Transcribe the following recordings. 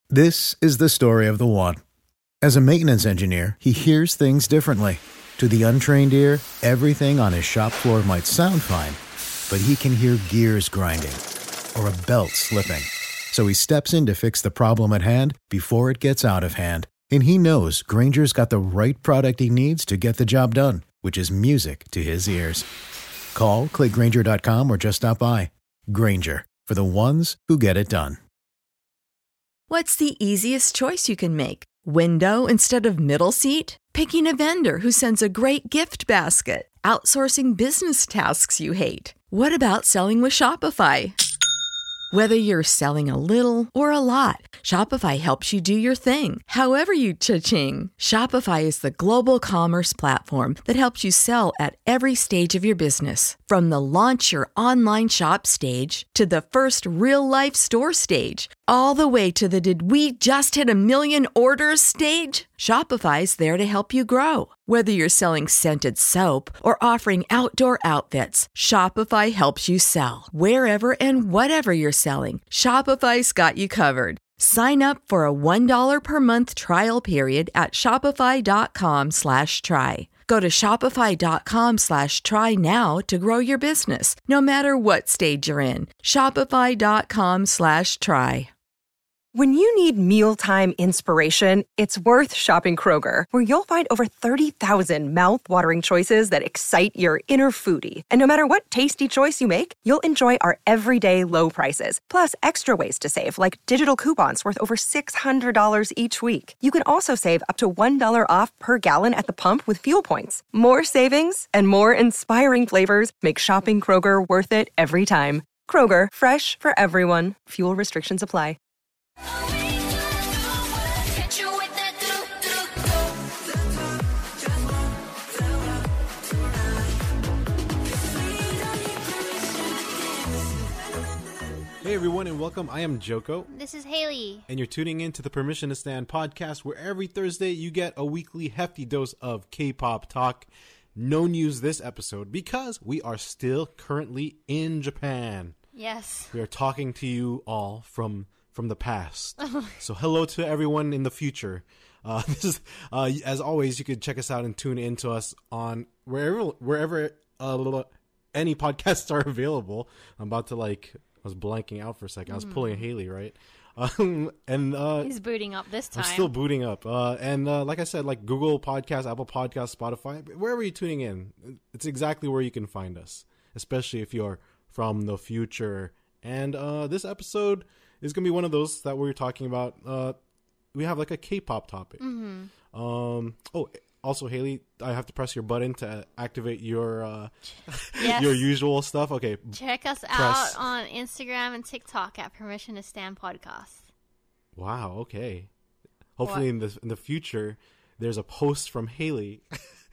This is the story of the one. As a maintenance engineer, he hears things differently. To the untrained ear, everything on his shop floor might sound fine, but he can hear gears grinding or a belt slipping. So he steps in to fix the problem at hand before it gets out of hand. And he knows Grainger's got the right product he needs to get the job done, which is music to his ears. Call, click Grainger.com, or just stop by. Grainger, for the ones who get it done. What's the easiest choice you can make? Window instead of middle seat? Picking a vendor who sends a great gift basket? Outsourcing business tasks you hate? What about selling with Shopify? Whether you're selling a little or a lot, Shopify helps you do your thing, however you cha-ching. Shopify is the global commerce platform that helps you sell at every stage of your business. From the launch your online shop stage to the first real-life store stage, all the way to the did we just hit a million orders stage. Shopify's there to help you grow. Whether you're selling scented soap or offering outdoor outfits, Shopify helps you sell. Wherever and whatever you're selling, Shopify's got you covered. Sign up for a $1 per month trial period at shopify.com/try. Go to shopify.com/try now to grow your business, no matter what stage you're in. Shopify.com/try. When you need mealtime inspiration, it's worth shopping Kroger, where you'll find over 30,000 mouth-watering choices that excite your inner foodie. And no matter what tasty choice you make, you'll enjoy our everyday low prices, plus extra ways to save, like digital coupons worth over $600 each week. You can also save up to $1 off per gallon at the pump with fuel points. More savings and more inspiring flavors make shopping Kroger worth it every time. Kroger, fresh for everyone. Fuel restrictions apply. Hey everyone and welcome. I am Joko. This is Haley. And you're tuning in to the Permission to Stand podcast, where every Thursday you get a weekly hefty dose of K-pop talk. No news this episode because we are still currently in Japan. Yes. We are talking to you all from the past. So hello to everyone in the future. This is as always, you can check us out and tune in to us on wherever any podcasts are available. I was blanking out for a second. I was pulling a Haley, right? He's booting up this time. I'm still booting up. Like I said, like Google Podcasts, Apple Podcasts, Spotify, wherever you're tuning in, it's exactly where you can find us, especially if you're from the future. And this episode is going to be one of those that we're talking about. We have like a K-pop topic. Mm-hmm. Also, Haley, I have to press your button to activate your yes. your usual stuff. Okay. Check us out on Instagram and TikTok at Permission to Stand Podcast. Wow. Okay. Hopefully, in the future, there's a post from Haley.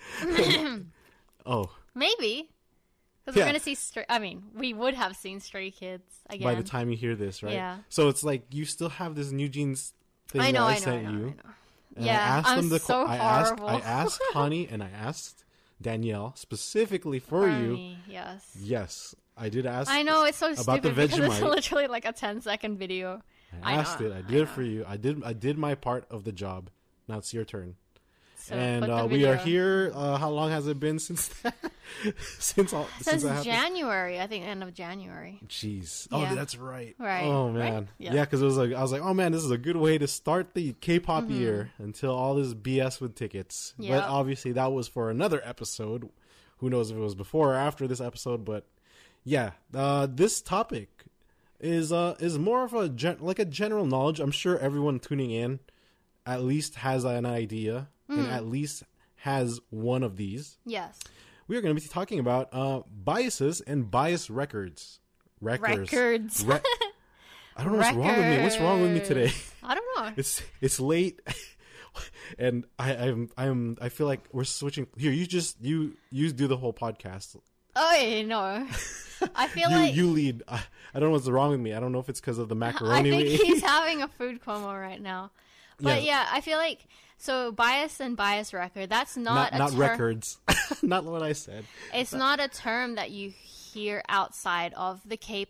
Oh. Maybe. Because we're going to see we would have seen Stray Kids again. By the time you hear this, right? Yeah. So it's like you still have this New Jeans thing I sent you. I know. And yeah, I'm so horrible. I asked Connie and I asked Danielle specifically for you. Yes. Yes, I did ask. I know, it's so about stupid the Vegemite. because it's literally like a 10-second video. I asked it. I did it for you. I did my part of the job. Now it's your turn. So and we are here. How long has it been since that? since January, I think end of January. Jeez. Oh, yeah. That's right. Right. Oh man. Right? Yeah, because I was like, oh man, this is a good way to start the K-pop year until all this BS with tickets. Yep. But obviously that was for another episode. Who knows if it was before or after this episode? But yeah, this topic is more of a general knowledge. I'm sure everyone tuning in at least has an idea. And at least has one of these. Yes. We are going to be talking about biases and bias records. Records. I don't know what's wrong with me. What's wrong with me today? I don't know. It's late, and I feel like we're switching. Here, you do the whole podcast. Oh no. I feel you lead. I don't know what's wrong with me. I don't know if it's because of the macaroni. I think he's having a food coma right now. But yeah, I feel like bias and bias record. That's not records. Not what I said. It's not a term that you hear outside of the K-pop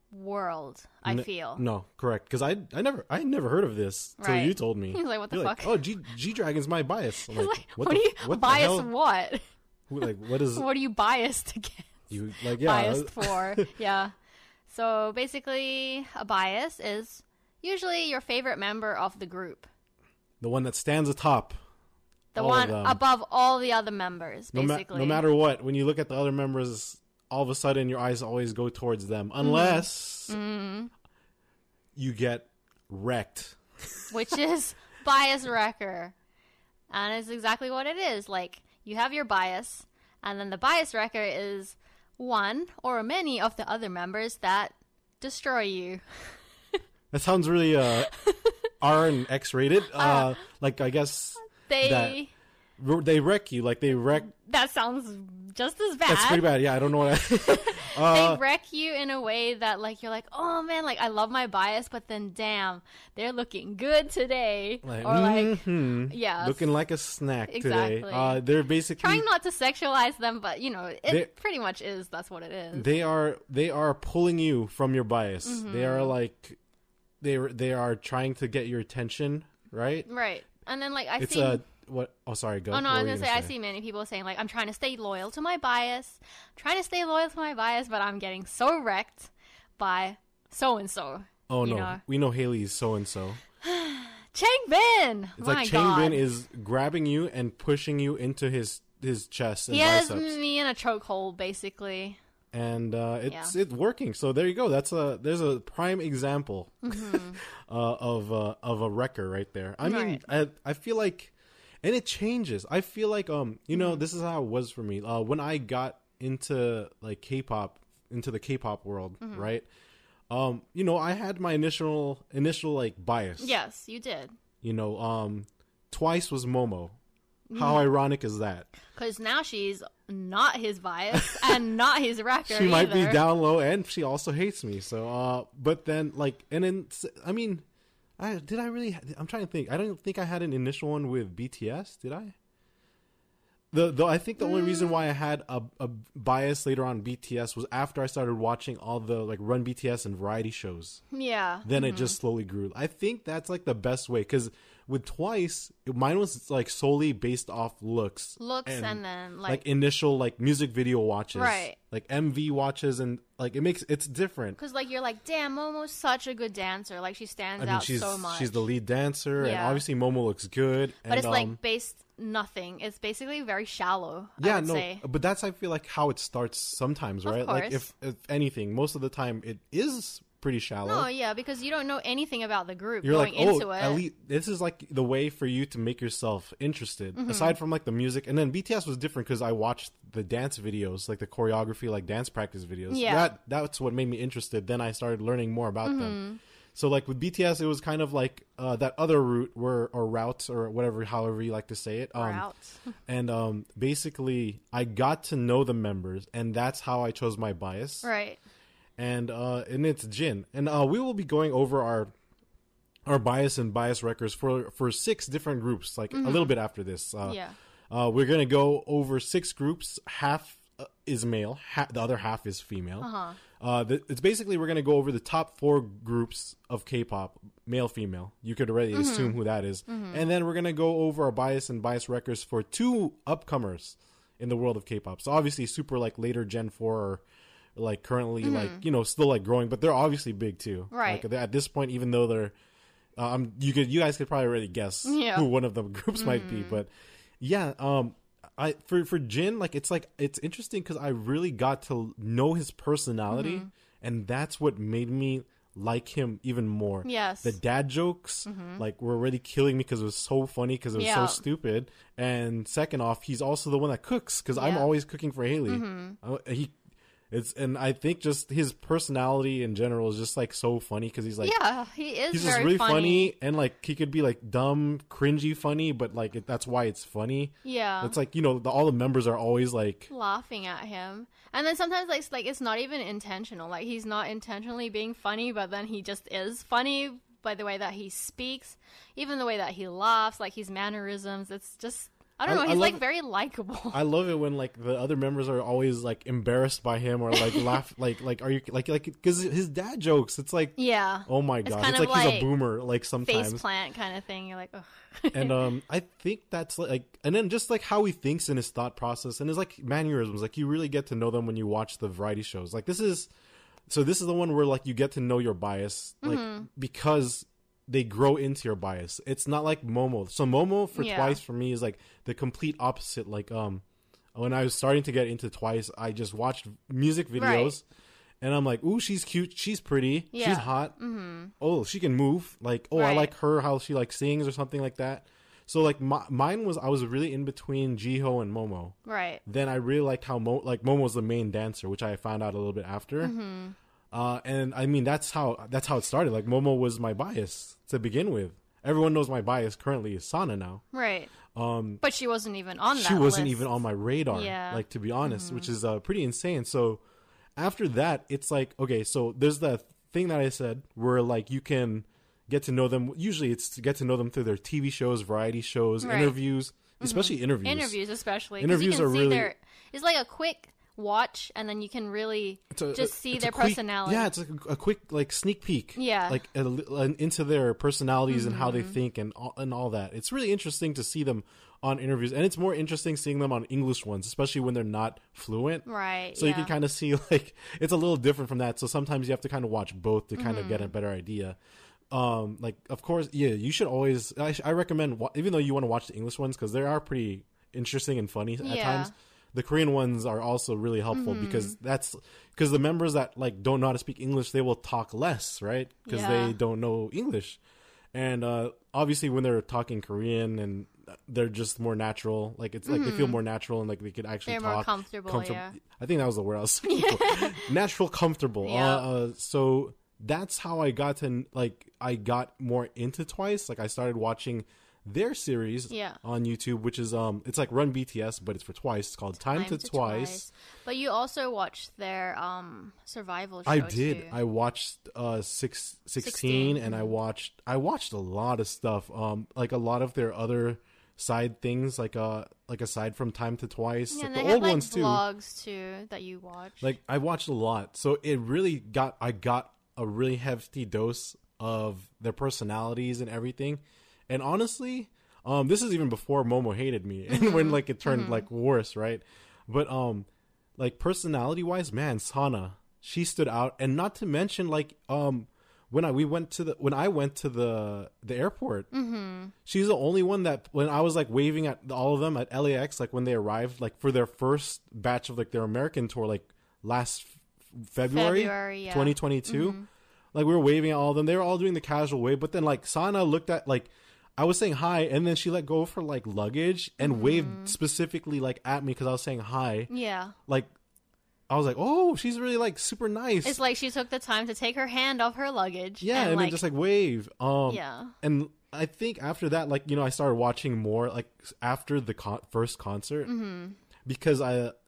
world. I feel no, correct, because I never heard of this till you told me. He's like, what the You're fuck? Like, oh, G Dragon's my bias. I'm like, what do you bias? What? Like, what is? What are you biased against? You like, yeah, biased for? Yeah. So basically, a bias is usually your favorite member of the group. The one that stands atop. The one above all the other members, basically. No matter what, when you look at the other members, all of a sudden your eyes always go towards them. Unless you get wrecked. Which is bias wrecker. And it's exactly what it is. Like, you have your bias, and then the bias wrecker is one or many of the other members that destroy you. That sounds really R and X rated. Like, I guess they wreck you. Like, they wreck. That sounds just as bad. That's pretty bad. Yeah, I don't know what they wreck you in a way that, like, you're like, oh man, like, I love my bias, but then damn, they're looking good today. Like, or yeah, looking like a snack exactly. today. They're basically trying not to sexualize them, but you know, it pretty much is. That's what it is. They are pulling you from your bias. They are like, they are trying to get your attention, right? Right. And then, like, It's what? Oh, sorry. Go. Oh no, I was gonna say I see many people saying, like, I'm trying to stay loyal to my bias, but I'm getting so wrecked by so and so. Oh no, we know Haley's so and so. Changbin. It's like Changbin is grabbing you and pushing you into his chest and biceps. He has me in a chokehold, basically. And it's working. So there you go. There's a prime example of a wrecker right there. I mean, I feel like, and it changes. I feel like you know, this is how it was for me when I got into like K-pop, into the K-pop world, right? You know, I had my initial like bias. Yes, you did. You know, Twice was Momo. How ironic is that? Because now she's not his bias and not his wrecker. She might be down low, and she also hates me. So, but then, like, and then, I mean, I'm trying to think. I don't think I had an initial one with BTS. Did I? I think the only reason why I had a bias later on BTS was after I started watching all the like Run BTS and variety shows. Yeah. Then it just slowly grew. I think that's like the best way, because with Twice, mine was like solely based off looks and then like initial like music video watches, right? Like MV watches, and like it's different because like you're like, damn, Momo's such a good dancer. Like she stands out so much. She's the lead dancer, and obviously Momo looks good. But it's like based nothing. It's basically very shallow. Yeah, I would say. But that's I feel like how it starts sometimes, right? Like if anything, most of the time it is pretty shallow. No, yeah, because you don't know anything about the group. You're going like, into it. At least this is like the way for you to make yourself interested. Aside from like the music, and then BTS was different because I watched the dance videos, like the choreography, like dance practice videos. Yeah, that's what made me interested. Then I started learning more about them. So like with BTS, it was kind of like that other route or route or whatever, however you like to say it. Route. And basically, I got to know the members, and that's how I chose my bias. Right. And it's Jin, and we will be going over our bias and bias records for 6 different groups, like a little bit after this. We're gonna go over 6 groups. Half is male, the other half is female. It's basically we're gonna go over the top 4 groups of K-pop, male, female. You could already assume who that is, and then we're gonna go over our bias and bias records for 2 upcomers in the world of K-pop. So obviously, super like later Gen 4 or like currently like, you know, still like growing, but they're obviously big too, right? Like at this point, even though they're you guys could probably already guess who one of the groups might be, but for Jin, like it's interesting because I really got to know his personality, and that's what made me like him even more. Yes, the dad jokes like were already killing me because it was so funny, because it was so stupid, and second off, he's also the one that cooks, because I'm always cooking for Haley. And I think just his personality in general is just like so funny, because he's like, he's just really funny, and like he could be like dumb, cringy funny, but like that's why it's funny. Yeah, it's like, you know, all the members are always like laughing at him, and then sometimes like it's not even intentional. Like he's not intentionally being funny, but then he just is funny by the way that he speaks, even the way that he laughs, like his mannerisms. It's just I don't know. He's like very likable. I love it when like the other members are always like embarrassed by him or like laugh like are you like because his dad jokes. It's like oh my god, it's like he's a boomer like sometimes faceplant kind of thing. You're like ugh. And I think that's like, and then just like how he thinks in his thought process and his like mannerisms, like you really get to know them when you watch the variety shows. Like this is the one where like you get to know your bias, like because they grow into your bias. It's not like Momo. So Momo for Twice for me is like the complete opposite. Like when I was starting to get into Twice, I just watched music videos. And I'm like, ooh, she's cute. She's pretty. Yeah. She's hot. Mm-hmm. Oh, she can move. Like, I like her, how she like sings or something like that. So like mine was, I was really in between Jiho and Momo. Right. Then I really liked how Momo's the main dancer, which I found out a little bit after. Mm-hmm. And I mean, that's how it started. Like Momo was my bias to begin with. Everyone knows my bias currently is Sana now. Right. But she wasn't even on that list. She wasn't even on my radar. Yeah. Like, to be honest, which is pretty insane. So after that, it's like, okay, so there's the thing that I said where like you can get to know them. Usually it's to get to know them through their TV shows, variety shows, interviews, especially interviews. Interviews are really... It's like a quick watch, and then you can really just see their personality. Yeah, it's like a quick like sneak peek. Yeah. Like into their personalities and how they think and all that. It's really interesting to see them on interviews, and it's more interesting seeing them on English ones, especially when they're not fluent. Right. So you can kind of see like it's a little different from that. So sometimes you have to kind of watch both to kind of get a better idea. Like of course, you should always. I recommend even though you want to watch the English ones because they are pretty interesting and funny at times. The Korean ones are also really helpful because the members that like don't know how to speak English, they will talk less, right? Because they don't know English. And obviously when they're talking Korean and they're just more natural, like it's like they feel more natural and like they could actually they're talk. More comfortable, yeah. I think that was the word I was saying. Natural, comfortable. Yeah. So that's how I got more into Twice. Like I started watching their series on YouTube, which is it's like Run BTS, but it's for Twice. It's called Time to Twice. But you also watched their survival show. I did. Too. I watched 16 and I watched a lot of stuff. Like a lot of their other side things, like aside from Time to Twice, like the old ones too. Vlogs too that you watched. Like I watched a lot, so it really I got a really hefty dose of their personalities and everything. And honestly, this is even before Momo hated me and when like it turned like worse, right? But like personality wise, man, Sana, she stood out. And not to mention like when I went to the airport, she's the only one that when I was like waving at all of them at LAX, like when they arrived, like for their first batch of like their American tour, like last February 2022, like we were waving at all of them. They were all doing the casual wave, but then like Sana looked at like I was saying hi, and then she let go of her like luggage and waved specifically like at me because I was saying hi. Yeah. Like I was like, oh, she's really like super nice. It's like she took the time to take her hand off her luggage. Yeah, and then just like wave. Yeah. And I think after that, like I started watching more like after the first concert because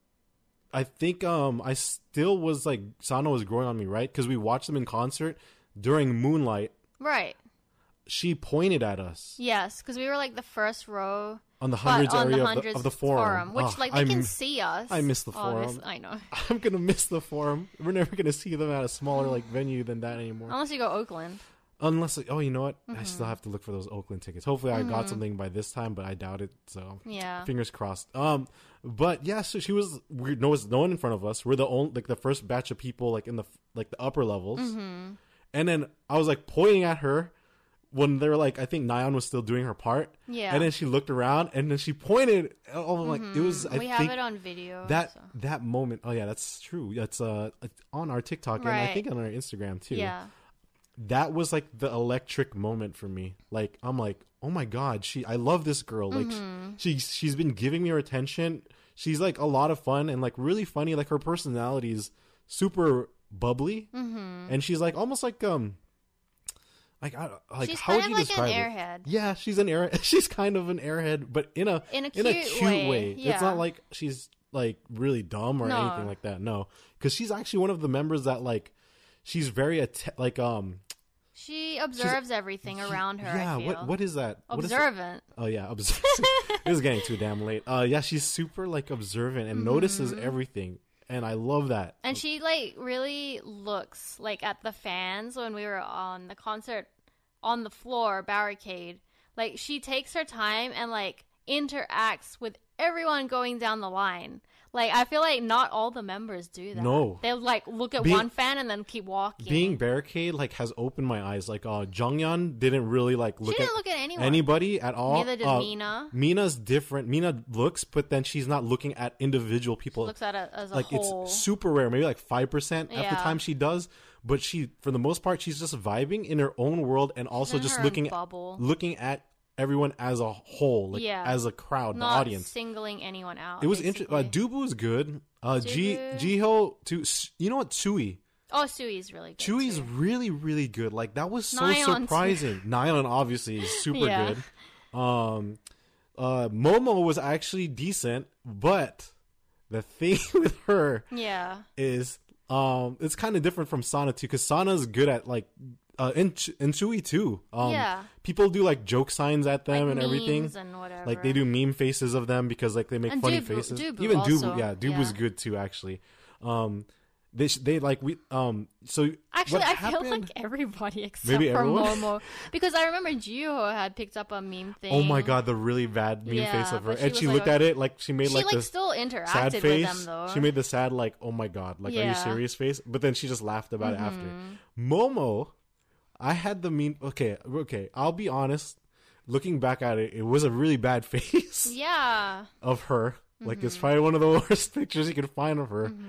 I think I still was like Sana was growing on me, right? Because we watched them in concert during Moonlight. Right. She pointed at us. Yes, because we were like the first row on the hundreds area of the forum, which like they can see us. I miss the forum. I know. I'm gonna miss the forum. We're never gonna see them at a smaller like venue than that anymore. Unless you go Oakland. Unless you know what? I still have to look for those Oakland tickets. Hopefully, I got something by this time, but I doubt it. So fingers crossed. But yeah, so she was. No one in front of us. We're the only like the first batch of people like in the upper levels, and then I was like pointing at her. When they were like, I think Nayeon was still doing her part. Yeah. And then she looked around and then she pointed. Oh, like it was. We have it on video. That moment. Oh yeah, that's true. That's on our TikTok and I think on our Instagram too. Yeah. That was like the electric moment for me. Like I'm like, oh my god, I love this girl. Like she's been giving me her attention. She's like a lot of fun and like really funny. Like her personality is super bubbly, and she's like almost like she's how would kind you of like describe an her? airhead. Yeah, she's an airhead. She's kind of an airhead, but in a cute way. Yeah. It's not like she's like really dumb or anything like that. No, because she's actually one of the members that like she's very She observes everything around her. Yeah, I feel. what is that? Observant. Oh yeah, observant. This is getting too damn late. Yeah, she's super like observant and notices everything, and I love that. And she like really looks like at the fans when we were on the concert on the floor barricade. Like she takes her time and like interacts with everyone going down the line. Like, I feel like not all the members do that. No. They'll, like, look at one fan and then keep walking. Being barricade, like, has opened my eyes. Like, Jonghyun didn't really, like, look at anyone. Anybody at all. Neither did Mina. Mina's different. Mina looks, but then she's not looking at individual people. She looks at it as a like, whole. It's super rare. Maybe, like, 5% of the time she does. But she, for the most part, she's just vibing in her own world and also just looking at everyone as a whole, like as a crowd, not the audience, singling anyone out. It was interesting. Dubu is good. Jiho too. You know what, Tsui? Oh, Tsui's really good. Tsui's really, really good. Like that was so surprising. Nyan obviously is super good. Momo was actually decent, but the thing with her, is it's kind of different from Sana too, because Sana's good at like. And Tsui too. People do like joke signs at them like and everything. And whatever. Like they do meme faces of them because like they make and funny faces. Dubu even also. Dubu's good too actually. They like we so actually I feel like everybody except for Momo, because I remember Jiho had picked up a meme thing. Oh my god, the really bad meme face of her, and she looked at it like she made like this still interacted sad face. With them though. She made the sad like oh my god, like are you serious face, but then she just laughed about it after. Momo, I had the meme. Okay. I'll be honest. Looking back at it, it was a really bad face. Yeah. Of her, like it's probably one of the worst pictures you could find of her.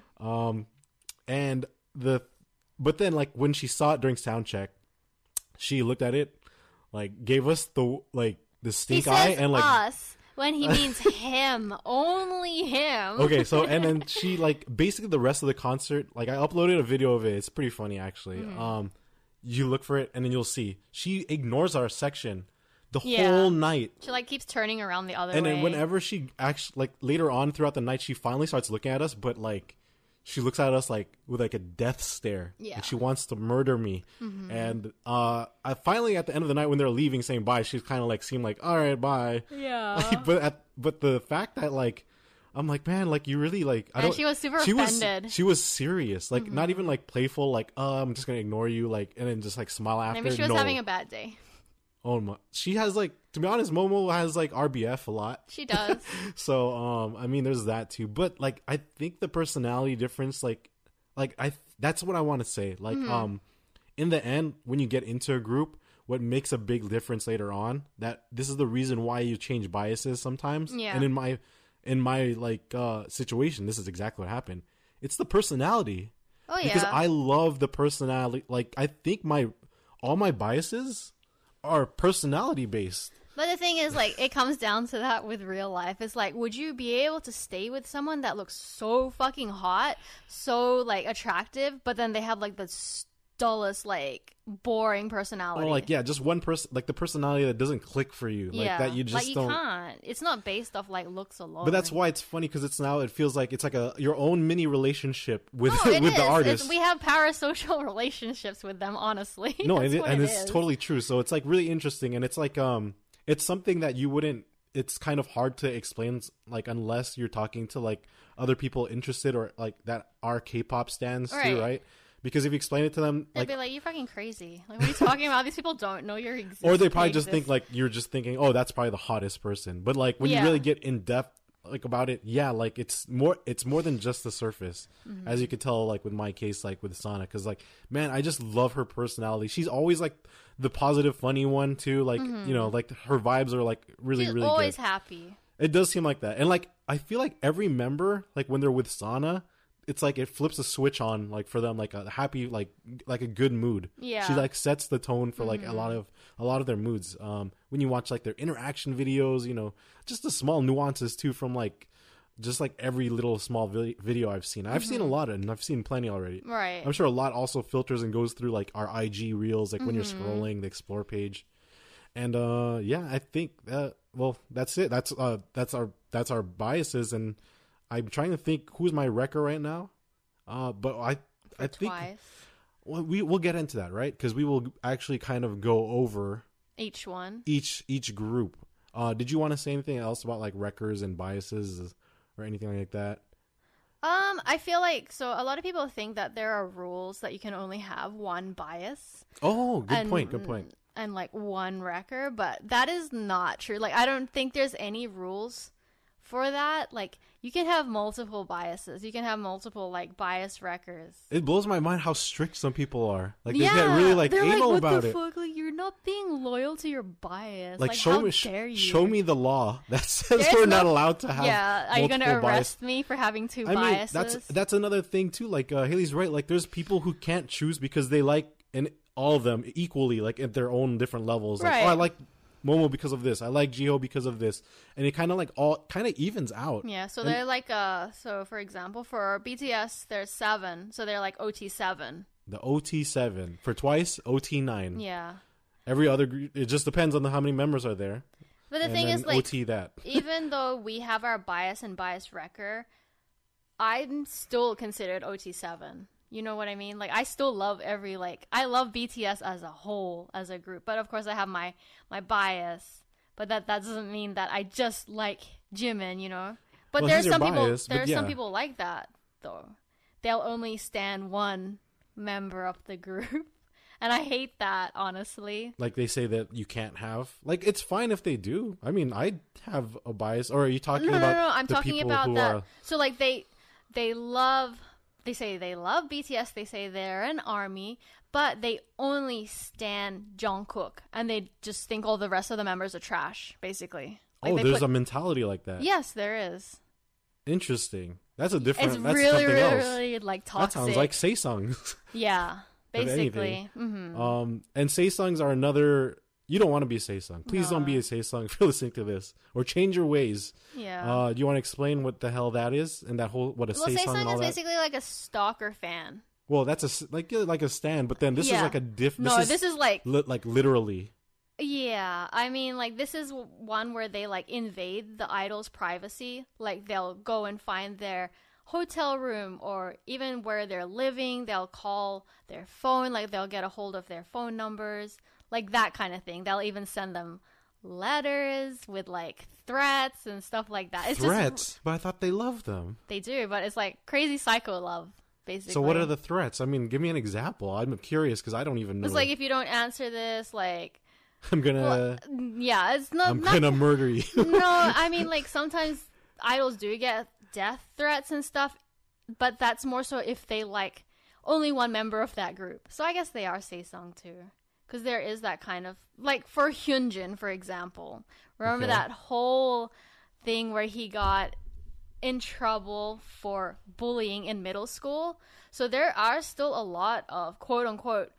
But then like when she saw it during sound check, she looked at it, like gave us the stink eye and like us when he means him, only him. Okay, so and then she like basically the rest of the concert, like I uploaded a video of it. It's pretty funny actually. You look for it and then you'll see she ignores our section the whole night. She like keeps turning around the other way. And then whenever she actually like later on throughout the night, she finally starts looking at us, but like she looks at us like with like a death stare. Yeah. Like she wants to murder me. And I finally at the end of the night when they're leaving saying bye, she kind of like seemed like, all right, bye. Yeah. Like, but the fact that like I'm like, man, like you really like. And she was super offended. She was serious, like not even like playful, like I'm just gonna ignore you, like, and then just like smile after. Maybe she was having a bad day. Oh my! She has like, to be honest, Momo has like RBF a lot. She does. So I mean, there's that too. But like, I think the personality difference, that's what I want to say. Like, in the end, when you get into a group, what makes a big difference later on, that this is the reason why you change biases sometimes. Yeah. And in my like situation, this is exactly what happened. It's the personality. Oh yeah. Because I love the personality. Like I think all my biases are personality based. But the thing is, like, it comes down to that with real life. It's like, would you be able to stay with someone that looks so fucking hot, so like attractive, but then they have like the dullest, like, boring personality? Or like, yeah, just one person, like the personality that doesn't click for you, like that you just don't. Can't. It's not based off like looks alone. But that's why it's funny, because it feels like it's like your own mini relationship with the artist. We have parasocial relationships with them, honestly. No, and it's totally true. So it's like really interesting, and it's like it's something that you wouldn't. It's kind of hard to explain, like unless you're talking to like other people interested or like that are K-pop stans too, right? Because if you explain it to them, they'd be like, "You're fucking crazy. Like, what are you talking about? These people don't know your existence." Or they probably just think like you're just thinking, "Oh, that's probably the hottest person." But like when you really get in depth like about it, like it's more than just the surface, as you could tell like with my case, like with Sana, because like man, I just love her personality. She's always like the positive, funny one too. Like you know, like her vibes are like really, she's really always good. Happy. It does seem like that, and like I feel like every member, like when they're with Sana, it's like it flips a switch on, like for them, like a happy, like a good mood. Yeah, she like sets the tone for like a lot of their moods. When you watch like their interaction videos, you know, just the small nuances too from like just like every little small video I've seen. I've seen a lot, and I've seen plenty already. Right. I'm sure a lot also filters and goes through like our IG reels, like when you're scrolling the explore page. And yeah, I think well, that's it. That's our biases, and I'm trying to think who's my wrecker right now. But I think Well, we'll get into that, right? Because we will actually kind of go over each one, each group. Did you want to say anything else about like wreckers and biases or anything like that? I feel like, so a lot of people think that there are rules that you can only have one bias. Oh, good point. And like one wrecker, but that is not true. Like, I don't think there's any rules for that. Like, you can have multiple biases. You can have multiple like bias wreckers. It blows my mind how strict some people are. Like, they get really like anal about it. What the fuck? Like, you're not being loyal to your bias. Like show how me, dare you? show me the law that says we're not allowed to have. Yeah, are you gonna arrest me for having two biases? Mean, that's another thing too. Like Haley's right. Like, there's people who can't choose because they like all of them equally, like at their own different levels. Like, right. I like Momo because of this. I like Jiho because of this, and it kind of like all kind of evens out. Yeah. So they're like so for example, for BTS, there's 7, so they're like OT7. The OT7 for Twice, OT9. Yeah. Every other group, it just depends on how many members are there. But the thing is, like, OT that. Even though we have our bias and bias wrecker, I'm still considered OT7. You know what I mean? Like, I still love I love BTS as a whole, as a group. But of course, I have my bias. But that doesn't mean that I just like Jimin, you know? But well, there's some people, bias, some people like that, though. They'll only stand one member of the group. And I hate that, honestly. Like, they say that you can't have. Like, it's fine if they do. I mean, I have a bias. Or are you talking about No, I'm talking about that. Are... So, like, they love... They say they love BTS. They say they're an army, but they only stan Jungkook, and they just think all the rest of the members are trash, basically. Like, there's a mentality like that. Yes, there is. Interesting. That's a different. It's that's really, something really, else. really like toxic. That sounds like Saesongs. Yeah, basically. Mm-hmm. And Saesongs are another. You don't want to be a Saesong. Please don't be a Saesong if you're listening to this, or change your ways. Yeah. Do you want to explain what the hell that is and that whole what a Saesong and all is that? basically like a stalker fan. Well, that's like a stand, but then this is like a this is like literally. Yeah, I mean, like, this is one where they like invade the idol's privacy. Like, they'll go and find their hotel room or even where they're living. They'll call their phone, like they'll get a hold of their phone numbers, like that kind of thing. They'll even send them letters with like threats and stuff like that. It's threats? But I thought they loved them. They do, but it's like crazy psycho love, basically. So what are the threats? I mean, give me an example. I'm curious because I don't even know. It's like, if you don't answer this, like... I'm gonna... yeah, it's not... I'm gonna murder you. No, I mean, like, sometimes idols do get death threats and stuff, but that's more so if they like only one member of that group. So I guess they are Saesong too. Because there is that kind of... Like, for Hyunjin, for example. Remember that whole thing where he got in trouble for bullying in middle school? So there are still a lot of quote-unquote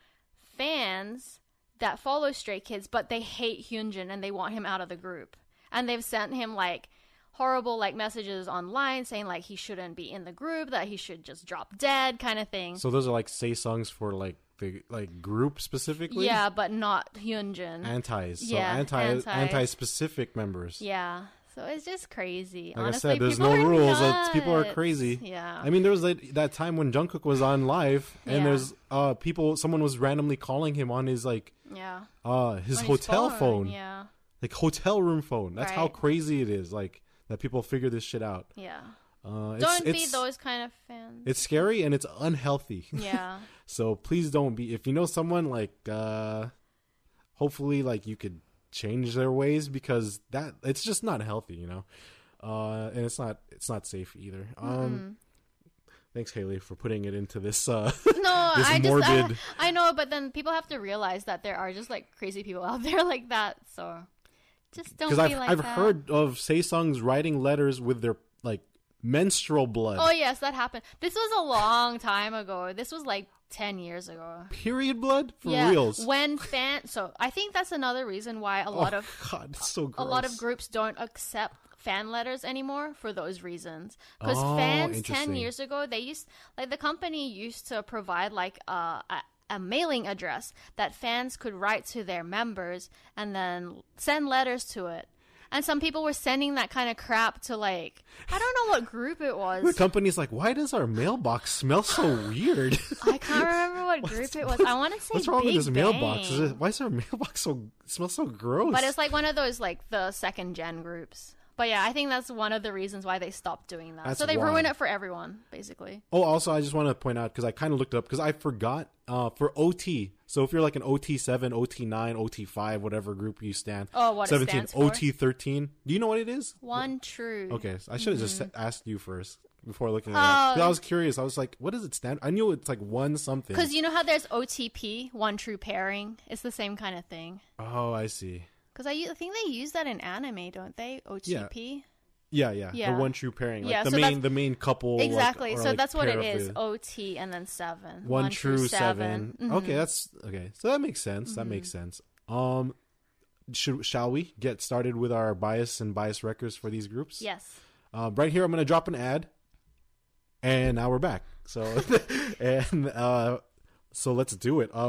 fans that follow Stray Kids, but they hate Hyunjin and they want him out of the group. And they've sent him, like, horrible, like, messages online saying, like, he shouldn't be in the group, that he should just drop dead, kind of thing. So those are, like, Saesongs for, like, the group specifically? Yeah, but not Hyunjin. Antis. So yeah, anti-specific members. Yeah. So it's just crazy. Like honestly, I said, there's no rules. People are crazy. Yeah. I mean, there was that time when Jungkook was on live, and there's someone was randomly calling him on his his hotel phone. Yeah. Like hotel room phone. That's how crazy it is. Like that people figure this shit out. Yeah. Don't be those kind of fans. It's scary and it's unhealthy. Yeah. So please don't be. If you know someone, like, hopefully, like, you could change their ways, because that it's just not healthy, you know. And it's not safe either. Thanks, Haley, for putting it into this. No, this morbid. I know, but then people have to realize that there are just like crazy people out there like that. So just don't be like that. Because I've heard of Saesongs writing letters with their like menstrual blood. Oh yes, that happened. This was a long time ago. This was like 10 years ago. Period blood? For reals? When so I think that's another reason why a lot of God, it's so gross. A lot of groups don't accept fan letters anymore for those reasons. Because fans 10 years ago, they used, like, the company used to provide like a mailing address that fans could write to their members and then send letters to it. And some people were sending that kind of crap to like, I don't know what group it was. The company's like, why does our mailbox smell so weird? I can't remember what group it was. I want to say what's wrong Big with this Bang. mailbox? Why is our mailbox smells so gross? But it's like one of those like the second gen groups. But yeah, I think that's one of the reasons why they stopped doing that. So they ruin it for everyone, basically. Oh, also, I just want to point out, because I kind of looked it up, because I forgot, for OT. So if you're like an OT7, OT9, OT5, whatever group you stand. Oh, what 17, it stands for? OT13. Do you know what it is? One true. Okay, so I should have just asked you first before looking it up. I was curious. I was like, what does it stand? I knew it's like one something. Because you know how there's OTP, one true pairing? It's the same kind of thing. Oh, I see. Because I think they use that in anime, don't they? OTP? Yeah. The one true pairing. Like the main couple. Exactly. Like, so that's what it is. OT and then 7. One true 7. Mm-hmm. Okay, so that makes sense. That makes sense. Shall we get started with our bias and bias records for these groups? Yes. Right here, I'm going to drop an ad. And now we're back. So, so let's do it.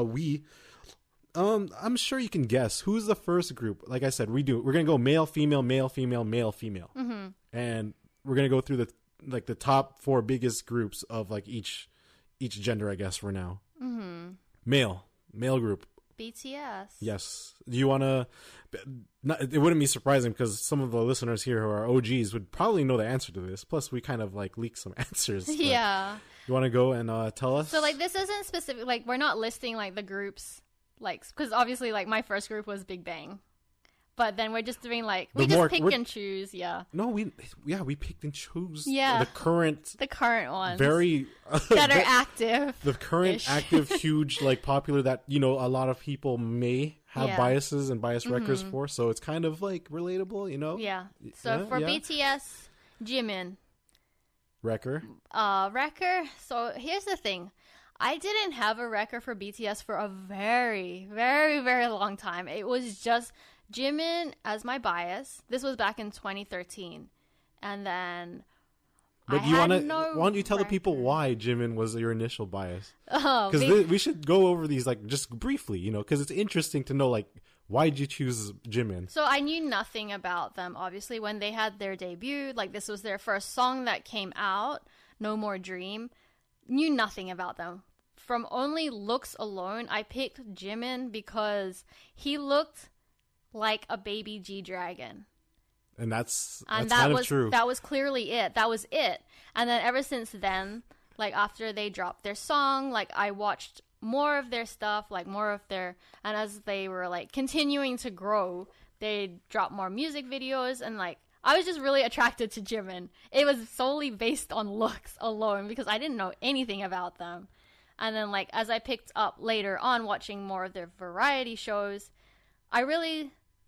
I'm sure you can guess who's the first group. Like I said, we're gonna go male, female, male, female, male, female, and we're gonna go through the top 4 biggest groups of like each gender, I guess, for now. Male group. BTS. Yes. Do you want to? It wouldn't be surprising because some of the listeners here who are OGs would probably know the answer to this. Plus, we kind of like leaked some answers. Yeah. You want to go and tell us? So like this isn't specific. Like we're not listing like the groups. Like, because obviously, like, my first group was Big Bang. But then we're just doing, like, we just pick and choose, yeah. No, we picked and chose the current ones. Very... that are active. The current active, huge, like, popular that, you know, a lot of people may have biases and bias records for. So it's kind of, like, relatable, you know? Yeah. So for BTS, Jimin. Wrecker. Wrecker. So here's the thing. I didn't have a record for BTS for a very, very, very long time. It was just Jimin as my bias. This was back in 2013. And then But why don't you tell the people why Jimin was your initial bias? Because we should go over these like just briefly, you know, because it's interesting to know like why did you choose Jimin? So I knew nothing about them, obviously, when they had their debut. Like this was their first song that came out, No More Dream. Knew nothing about them. From only looks alone, I picked Jimin because he looked like a baby G-Dragon. And that's that was true. That was clearly it. That was it. And then ever since then, like after they dropped their song, like I watched more of their stuff, like more of their, and as they were like continuing to grow, they dropped more music videos and like I was just really attracted to Jimin. It was solely based on looks alone because I didn't know anything about them. And then, like, as I picked up later on watching more of their variety shows, I really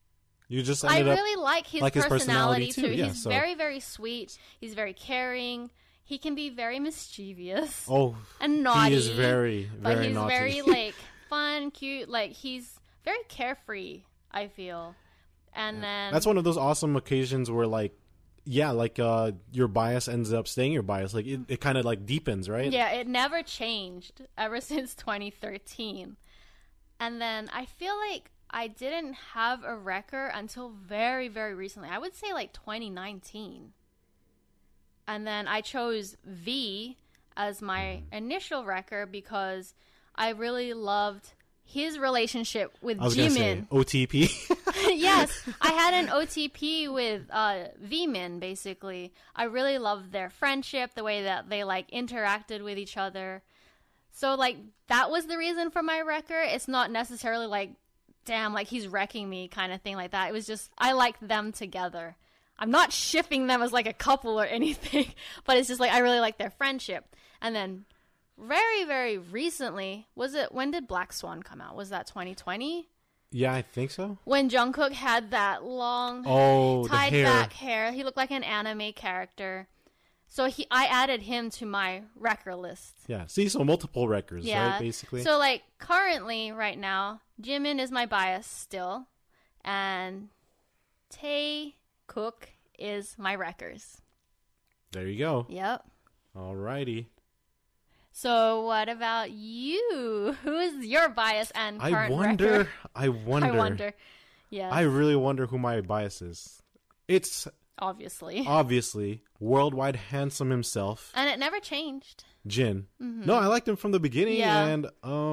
like his personality too. Yeah, he's very, very sweet. He's very caring. He can be very mischievous. And naughty. He is very, very but he's naughty. very, like, fun, cute. Like, he's very carefree, I feel. And then... That's one of those awesome occasions where, like, your bias ends up staying your bias. Like, it kind of, like, deepens, right? Yeah, it never changed ever since 2013. And then I feel like I didn't have a wrecker until very, very recently. I would say, like, 2019. And then I chose V as my initial wrecker because I really loved his relationship with Jimin. OTP. Yes, I had an OTP with V-Min, basically. I really loved their friendship, the way that they, like, interacted with each other. So, like, that was the reason for my wrecker. It's not necessarily, like, damn, like, he's wrecking me kind of thing like that. It was just, I liked them together. I'm not shipping them as, like, a couple or anything, but it's just, like, I really like their friendship. And then very, very recently, when did Black Swan come out? Was that 2020? Yeah, I think so. When Jungkook had that long tied back hair, he looked like an anime character. So I added him to my wrecker list. Yeah, see, so multiple wreckers, right, basically? So, like, currently, right now, Jimin is my bias still, and Taekook is my wreckers. There you go. Yep. Alrighty. So what about you? Who is your bias and current wrecker? I wonder. Yeah. I really wonder who my bias is. It's obviously worldwide handsome himself, and it never changed. Jin. No, I liked him from the beginning, and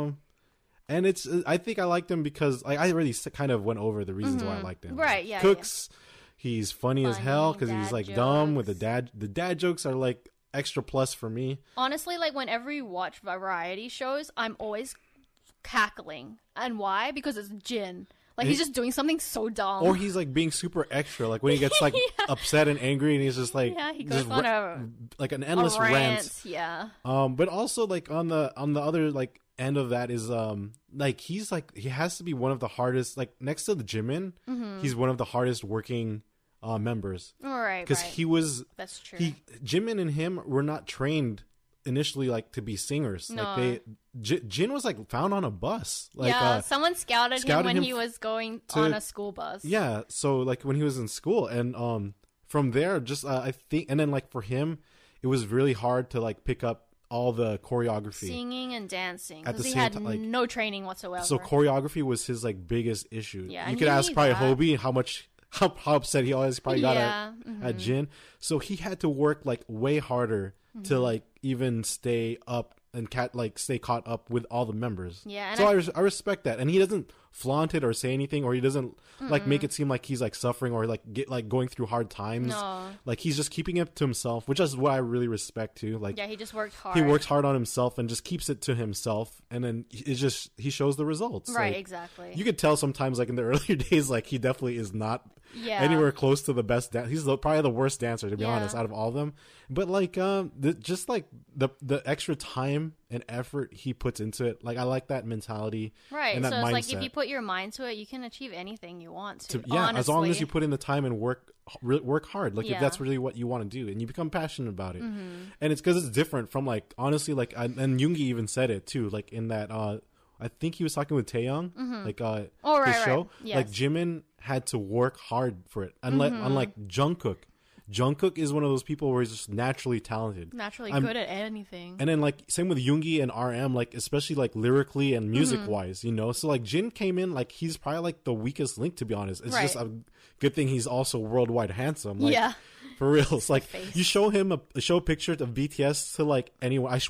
it's I think I liked him because like I already kind of went over the reasons why I liked him. Right? Yeah. Cooks. He's funny as hell because he's like jokes. dumb with the dad. The dad jokes are like extra plus for me. Honestly, like whenever you watch variety shows, I'm always cackling. And why? Because it's Jin. Like he's just doing something so dumb. Or he's like being super extra. Like when he gets like upset and angry and he's just like he goes on like an endless rant. Yeah. But also like on the other like end of that is like he's like he has to be one of the hardest, like next to the Jimin, he's one of the hardest working members. Right. Because he was that's true. Jimin and him were not trained initially like to be singers. No. Like Jin was like found on a bus. Like someone scouted him when he was going on a school bus. Yeah, so like when he was in school, and from there just I think, and then like for him it was really hard to like pick up all the choreography, singing and dancing, at the because he same had time, like, no training whatsoever. So choreography was his like biggest issue. Yeah, you could ask probably Hobie how upset he always probably got at Jin. So he had to work like way harder to like even stay up and stay caught up with all the members. Yeah. So I respect that, and he doesn't flaunt it or say anything, or he doesn't like make it seem like he's like suffering or like get like going through hard times. No. Like he's just keeping it to himself, which is what I really respect too. Like he just worked hard. He works hard on himself and just keeps it to himself, and then he shows the results. Right, like, exactly. You could tell sometimes, like in the earlier days, like he definitely is not anywhere close to the best. He's probably the worst dancer, to be honest, out of all of them. But like, just like the extra time and effort he puts into it, like I like that mentality. Right. And that so it's mindset. like if you put your mind to it, you can achieve anything you want to. As long as you put in the time and work hard. Like if that's really what you want to do, and you become passionate about it. And it's because it's different from like honestly, like and Yoongi even said it too, like in that I think he was talking with Taeyong, like his show. Yes. Like Jimin had to work hard for it, unlike Jungkook. Jungkook is one of those people where he's just naturally talented, good at anything. And then like same with Yoongi and RM, like especially like lyrically and music wise, you know. So like Jin came in like he's probably like the weakest link, to be honest. It's just a good thing he's also worldwide handsome. Like, for real. It's like you show him a picture of BTS to like anyone.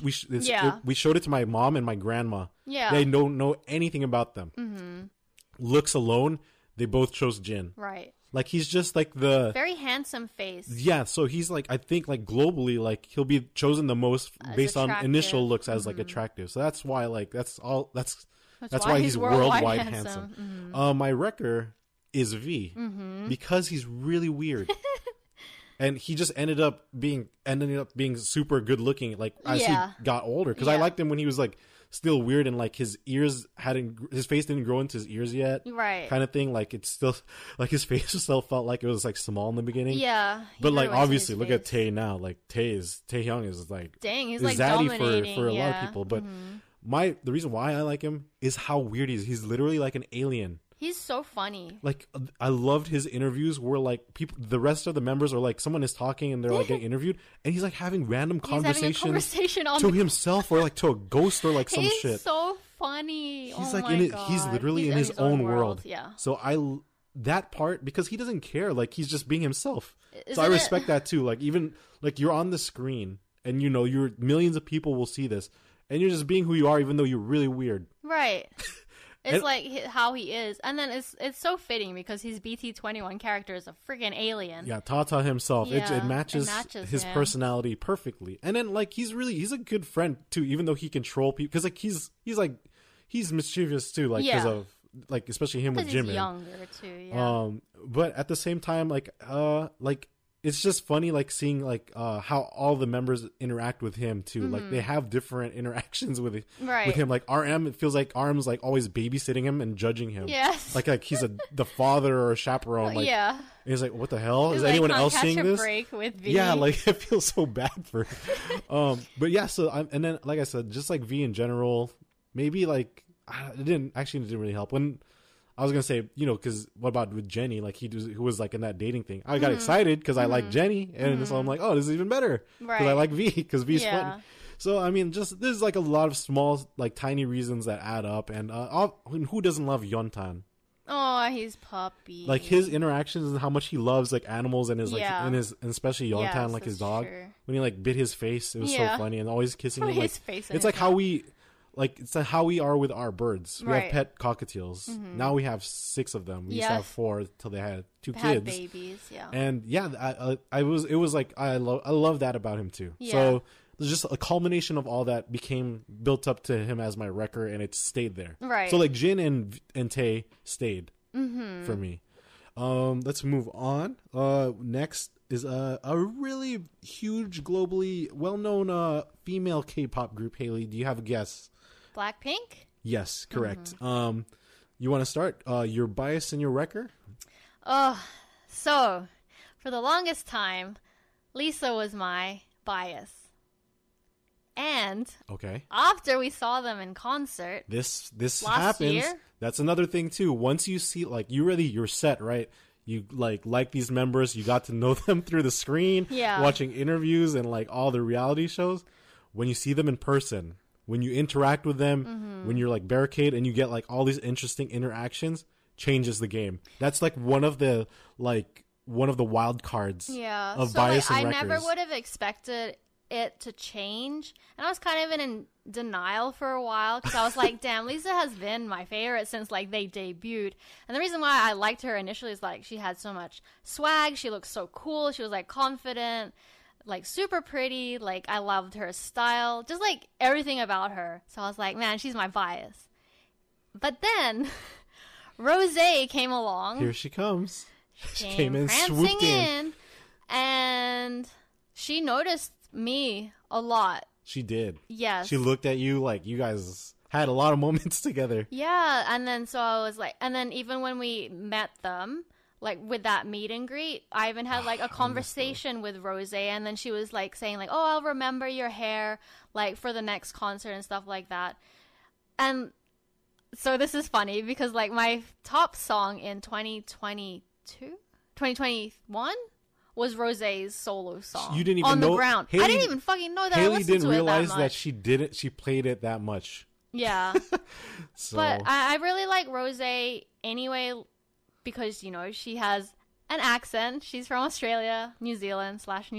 We showed it to my mom and my grandma. Yeah, they don't know anything about them. Looks alone, they both chose Jin. Right. Like he's just like the very handsome face. Yeah, so he's like I think like globally like he'll be chosen the most based on initial looks as like attractive. So that's why like that's why he's worldwide handsome. My wrecker is V because he's really weird. And he just ended up being super good looking like as he got older, because I liked him when he was like still weird and like his face didn't grow into his ears yet, right? Kind of thing. Like it's still like his face still felt like it was like small in the beginning. Yeah, but like obviously look at Tae now. Like Taehyung is like he's like dominating for a lot of people. But the reason why I like him is how weird he is. He's literally like an alien. He's so funny. Like I loved his interviews where like the rest of the members are like someone is talking and they're like getting interviewed, and he's like having random conversations to himself or like to a ghost or like some shit. He's so funny. He's he's literally in his own world. Yeah. So that part, because he doesn't care, like he's just being himself. So I respect that too. Like even like you're on the screen and you know millions of people will see this, and you're just being who you are, even though you're really weird. Right. It's like how he is. And then it's so fitting because his BT21 character is a freaking alien. Yeah, Tata himself. Yeah, it matches his personality perfectly. And then like he's a good friend too, even though he control people, because like he's mischievous too, like because of like especially him with Jimin. He's younger too, yeah. But at the same time like it's just funny like seeing like how all the members interact with him too. Like they have different interactions with him. Like RM, it feels like RM's like always babysitting him and judging him. Yes. Like he's the father or a chaperon. Like, yeah. He's like, what the hell? Is anyone else seeing this? Break with V. Yeah, like it feels so bad for him. But yeah, so and then like I said, just like V in general, maybe like it didn't really help when. I was gonna say, you know, because what about with Jenny? Like who was like in that dating thing. I got excited because I like Jenny, and so I'm like, oh, this is even better because I like V, because V's fun. So I mean, just there's like a lot of small, like tiny reasons that add up, and who doesn't love Yeontan? Oh, he's puppy. Like his interactions and how much he loves like animals and his like Yeah. and especially Yontan, like his that's dog. true. When he like bit his face, it was Yeah. so funny, and always kissing him. His Like, face and it's his like how mouth. we it's like how we are with our birds. We Right. have pet cockatiels. Now we have 6 of them. We used to Yes. have 4 till they had 2 Had kids. babies, yeah. And yeah, it was like I love that about him too. Yeah. So there's just a culmination of all that became built up to him as my wrecker, and it stayed there. Right. So like Jin and Tae stayed for me. Let's move on. Next is a really huge, globally well-known female K-pop group. Haley, do you have a guess? Blackpink? Yes, correct. You want to start? Your bias and your wrecker? So, for the longest time, Lisa was my bias. And Okay. after we saw them in concert, This Last happens. year? That's another thing too. Once you see, like, you're set, right? You like these members. You got to know them through the screen, Yeah. watching interviews and like all the reality shows. When you see them in person, when you interact with them, when you're like barricade and you get like all these interesting interactions, changes the game. That's like one of the wild cards. yeah. Of so bias like, and I never wreckers. would have expected it to change. And I was kind of in denial for a while because I was like, damn, Lisa has been my favorite since like they debuted. And the reason why I liked her initially is like she had so much swag. She looked so cool. She was like confident, like super pretty. Like I loved her style, just like everything about her. So I was like, man, she's my bias. But then Rosé came along. Here she comes. She came in, prancing swooped in. and she noticed me a lot. She did. Yes. She looked at you like you guys had a lot of moments together. Yeah, and then so I was like, and then even when we met them, like with that meet and greet, I even had like a conversation with Rosé, and then she was like saying like, "Oh, I'll remember your hair like for the next concert and stuff like that." And so this is funny because like my top song in 2021 was Rosé's solo song. You didn't even On know the Ground. I Haley- didn't even fucking know that. I Haley listened didn't to it realize that, that much. she played it that much. Yeah. So But I really like Rosé anyway because, you know, she has an accent. She's from Australia, New Zealand.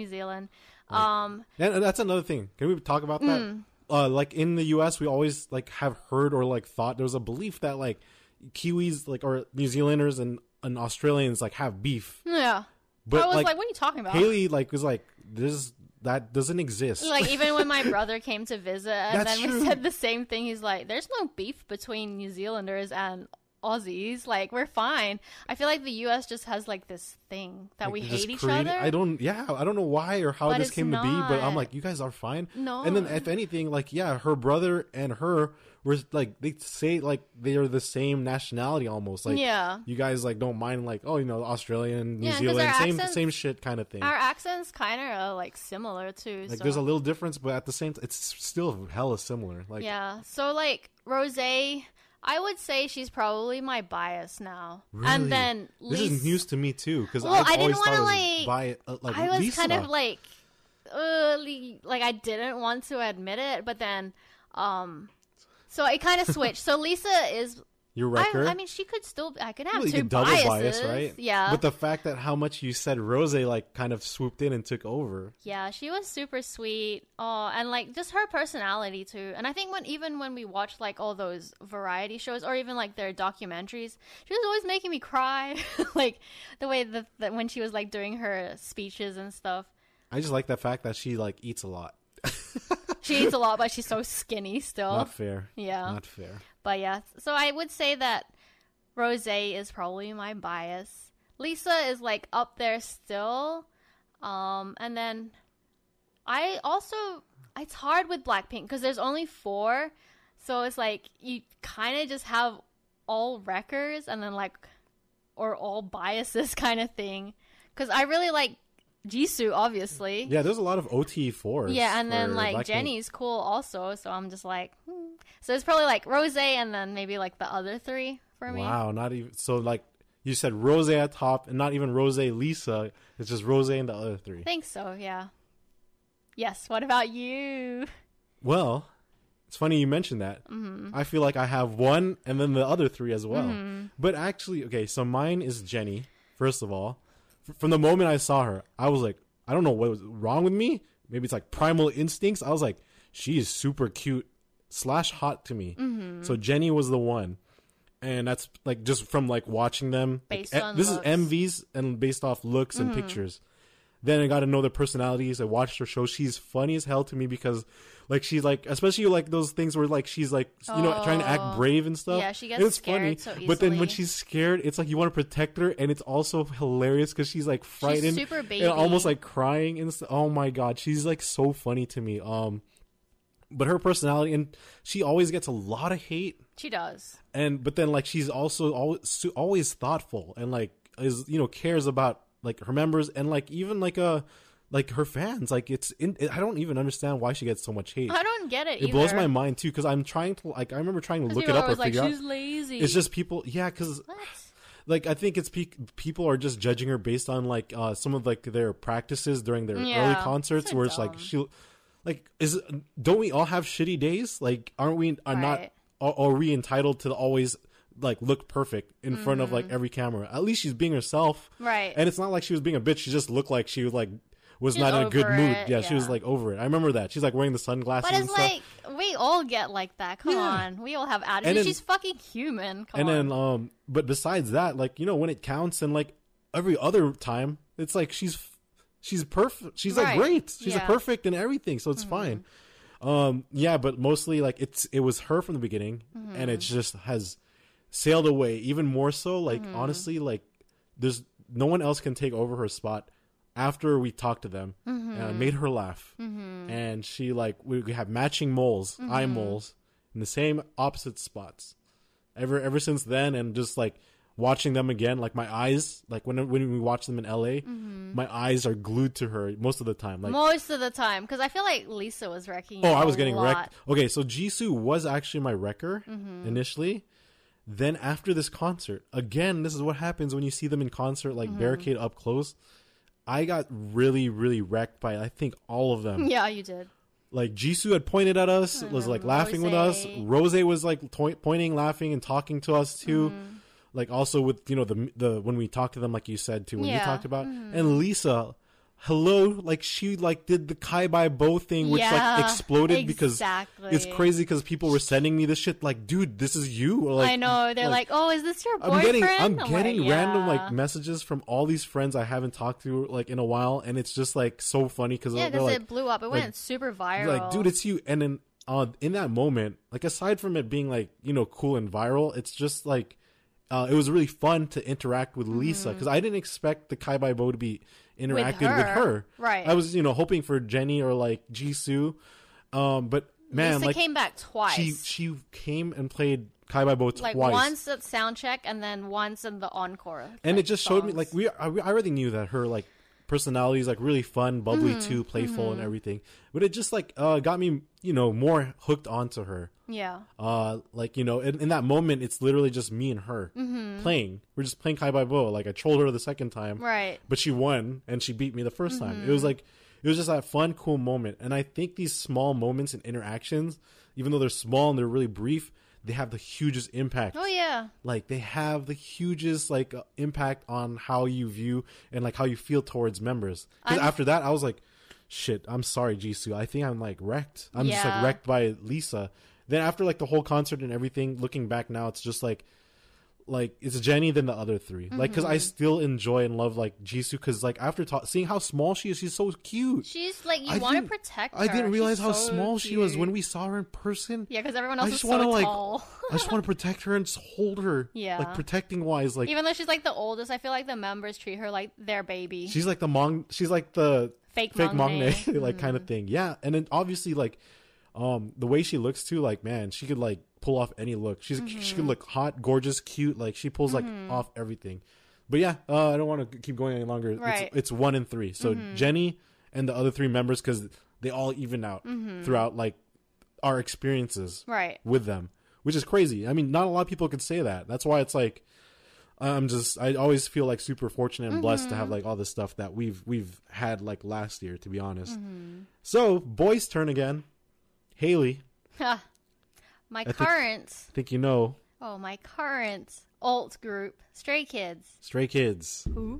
and that's another thing. Can we talk about that? Like in the US, we always like have heard or like thought there was a belief that like Kiwis like or New Zealanders and Australians like have beef. Yeah. But I was like, like, what are you talking about? Haley like was like that doesn't exist. Like, even when my brother came to visit and That's then we true. said the same thing, he's like, there's no beef between New Zealanders and Aussies. Like, we're fine. I feel like the US just has like this thing that Like, we they hate just each created- other. I don't know why or how But this it's came to be, but I'm not. like, you guys are fine. No. And then if anything, like, yeah, her brother and her were like, they say like they are the same nationality almost. Like, Yeah. you guys like don't mind like, oh, you know, Australian, New Yeah, 'cause Zealand, our same accents- same shit kind of thing. Our accents kind of are like similar too. Like, so. there's a little difference, but at the same time, it's still hella similar. Like, Yeah. So like Rosé, I would say she's probably my bias now. really? And then this is Lisa, news to me too because Well, I've I didn't always thought wanna, it was like I was Lisa. kind of like like I didn't want to admit it, but then so it kind of switched. So Lisa is your wrecker. I mean, she could still. I could have Well, you two could double biases, bias, right? Yeah, But the fact that how much you said Rose like kind of swooped in and took over. yeah, she was super sweet. Oh, and like just her personality too. And I think even when we watched like all those variety shows or even like their documentaries, she was always making me cry. Like the way that when she was like doing her speeches and stuff. I just like the fact that she like eats a lot. She eats a lot, but she's so skinny still. Not fair. Yeah. Not fair. But yeah, so I would say that Rosé is probably my bias. Lisa is like up there still. And then I also, it's hard with Blackpink because there's only 4. So it's like you kind of just have all wreckers and then like, or all biases kind of thing. Because I really like Jisoo, obviously. Yeah, there's a lot of OT4s. Yeah, and then for like Blackpink. Jennie's cool also, so I'm just like, So it's probably like Rosé and then maybe like the other 3 for me. Wow, not even so. Like you said, Rose at top, and not even Rose Lisa. It's just Rose and the other 3. I think so, yeah. Yes, what about you? Well, It's funny you mentioned that. I feel like I have one and then the other three as well. But actually, okay, so mine is Jenny, first of all. From the moment I saw her, I was like, I don't know what was wrong with me. Maybe it's like primal instincts. I was like, she is super cute / hot to me. So Jenny was the one. And that's like just from like watching them. Based like, on this looks. is MVs and based off looks and pictures. Then I got to know their personalities. I watched her show. She's funny as hell to me because like she's like, especially like those things where like she's like, you know, trying to act brave and stuff. Yeah, she gets And it's scared funny. so easily. But then when she's scared, it's like you want to protect her, and it's also hilarious because she's like frightened, super baby. and almost like crying and stuff. Oh my god, she's like so funny to me. But her personality, and she always gets a lot of hate. She does. But then like she's also always thoughtful and like is, you know, cares about like her members and like even like her fans. Like I don't even understand why she gets so much hate. I don't get it. It blows my mind too because I'm trying to like I remember trying to look it up or figure out. She's lazy. It's just people, yeah, because like I think it's people are just judging her based on like some of like their practices during their early concerts so where it's like don't we all have shitty days? Like aren't we not are we entitled to always like look perfect in front of like every camera? At least she's being herself, right? And it's not like she was being a bitch. She just looked like she was like was not in a good mood. Yeah, she was like over it. I remember that. She's like wearing the sunglasses. But and it's stuff. like we all get like that. Come on, we all have attitudes. She's fucking human. Come on. Then but besides that, like, you know, when it counts and like every other time, it's like she's perfect. She's like great. She's like perfect in everything, so it's fine. Yeah, but mostly like it was her from the beginning, and it just has sailed away even more so. Like honestly, like there's no one else can take over her spot. After we talked to them, and I made her laugh, and she like we have matching moles, eye moles, in the same opposite spots. Ever since then, and just like watching them again, like my eyes, like when we watch them in LA, my eyes are glued to her most of the time. Like most of the time, because I feel like Lisa was wrecking. I was getting wrecked. Okay, so Jisoo was actually my wrecker initially. Then after this concert, again, this is what happens when you see them in concert, like barricade up close. I got really, really wrecked by, I think, all of them. Yeah, you did. Like, Jisoo had pointed at us, was, like, laughing with us. Rose was, like, pointing, laughing, and talking to us, too. Like, also with, you know, the when we talked to them, like you said, too, when you talked about. And Lisa, hello, like, she, like, did the Kai Bai Bo thing, which, like, exploded because it's crazy because people were sending me this shit, like, dude, this is you. Or, like, I know. They're like, oh, is this your boyfriend? I'm getting random, like, messages from all these friends I haven't talked to, like, in a while, and it's just, like, so funny because like, it blew up. It went super viral. Like, dude, it's you. And then in that moment, like, aside from it being, like, you know, cool and viral, it's just, like, it was really fun to interact with Lisa because I didn't expect the Kai Bai Bo to be interacted with her. Right. I was, you know, hoping for Jenny or like Jisoo. But man, Lisa like came back twice. She came and played Kai Bai Bo like twice. Once at sound check and then once in the encore. And it just showed me like I already knew that her like personality is like really fun, bubbly too, playful and everything. But it just like got me, you know, more hooked onto her. Yeah. Like, you know, in that moment, it's literally just me and her playing. We're just playing Kai Bai Bo. Like, I trolled her the second time. Right. But she won, and she beat me the first time. It was just that fun, cool moment. And I think these small moments and interactions, even though they're small and they're really brief, they have the hugest impact. Oh, yeah. Like, they have the hugest, like, impact on how you view and, like, how you feel towards members. Because after that, I was like, shit, I'm sorry, Jisoo. I think I'm, like, wrecked. I'm just, like, wrecked by Lisa. Then after like the whole concert and everything, looking back now, it's just like it's Jenny then the other three. Like, because I still enjoy and love like Jisoo because like after seeing how small she is, she's so cute. She's like you want to protect her. I didn't realize she's how so small cute. she was when we saw her in person. Yeah, because everyone else is so tall. I just want to protect her and just hold her. Yeah, like protecting wise, like even though she's like the oldest, I feel like the members treat her like their baby. She's like she's like the fake Mangne like kind of thing. Yeah, and then obviously like. The way she looks too, like man, she could like pull off any look. She could look hot, gorgeous, cute. Like she pulls like off everything. But yeah, I don't want to keep going any longer. Right. It's 1 and 3. So Jenny and the other 3 members because they all even out throughout like our experiences with them, which is crazy. I mean, not a lot of people could say that. That's why it's like I always feel like super fortunate and blessed to have like all this stuff that we've had like last year. To be honest, so boys' turn again. Haley, My I current... think you know. Oh, my current alt group, Stray Kids. Stray Kids. Who?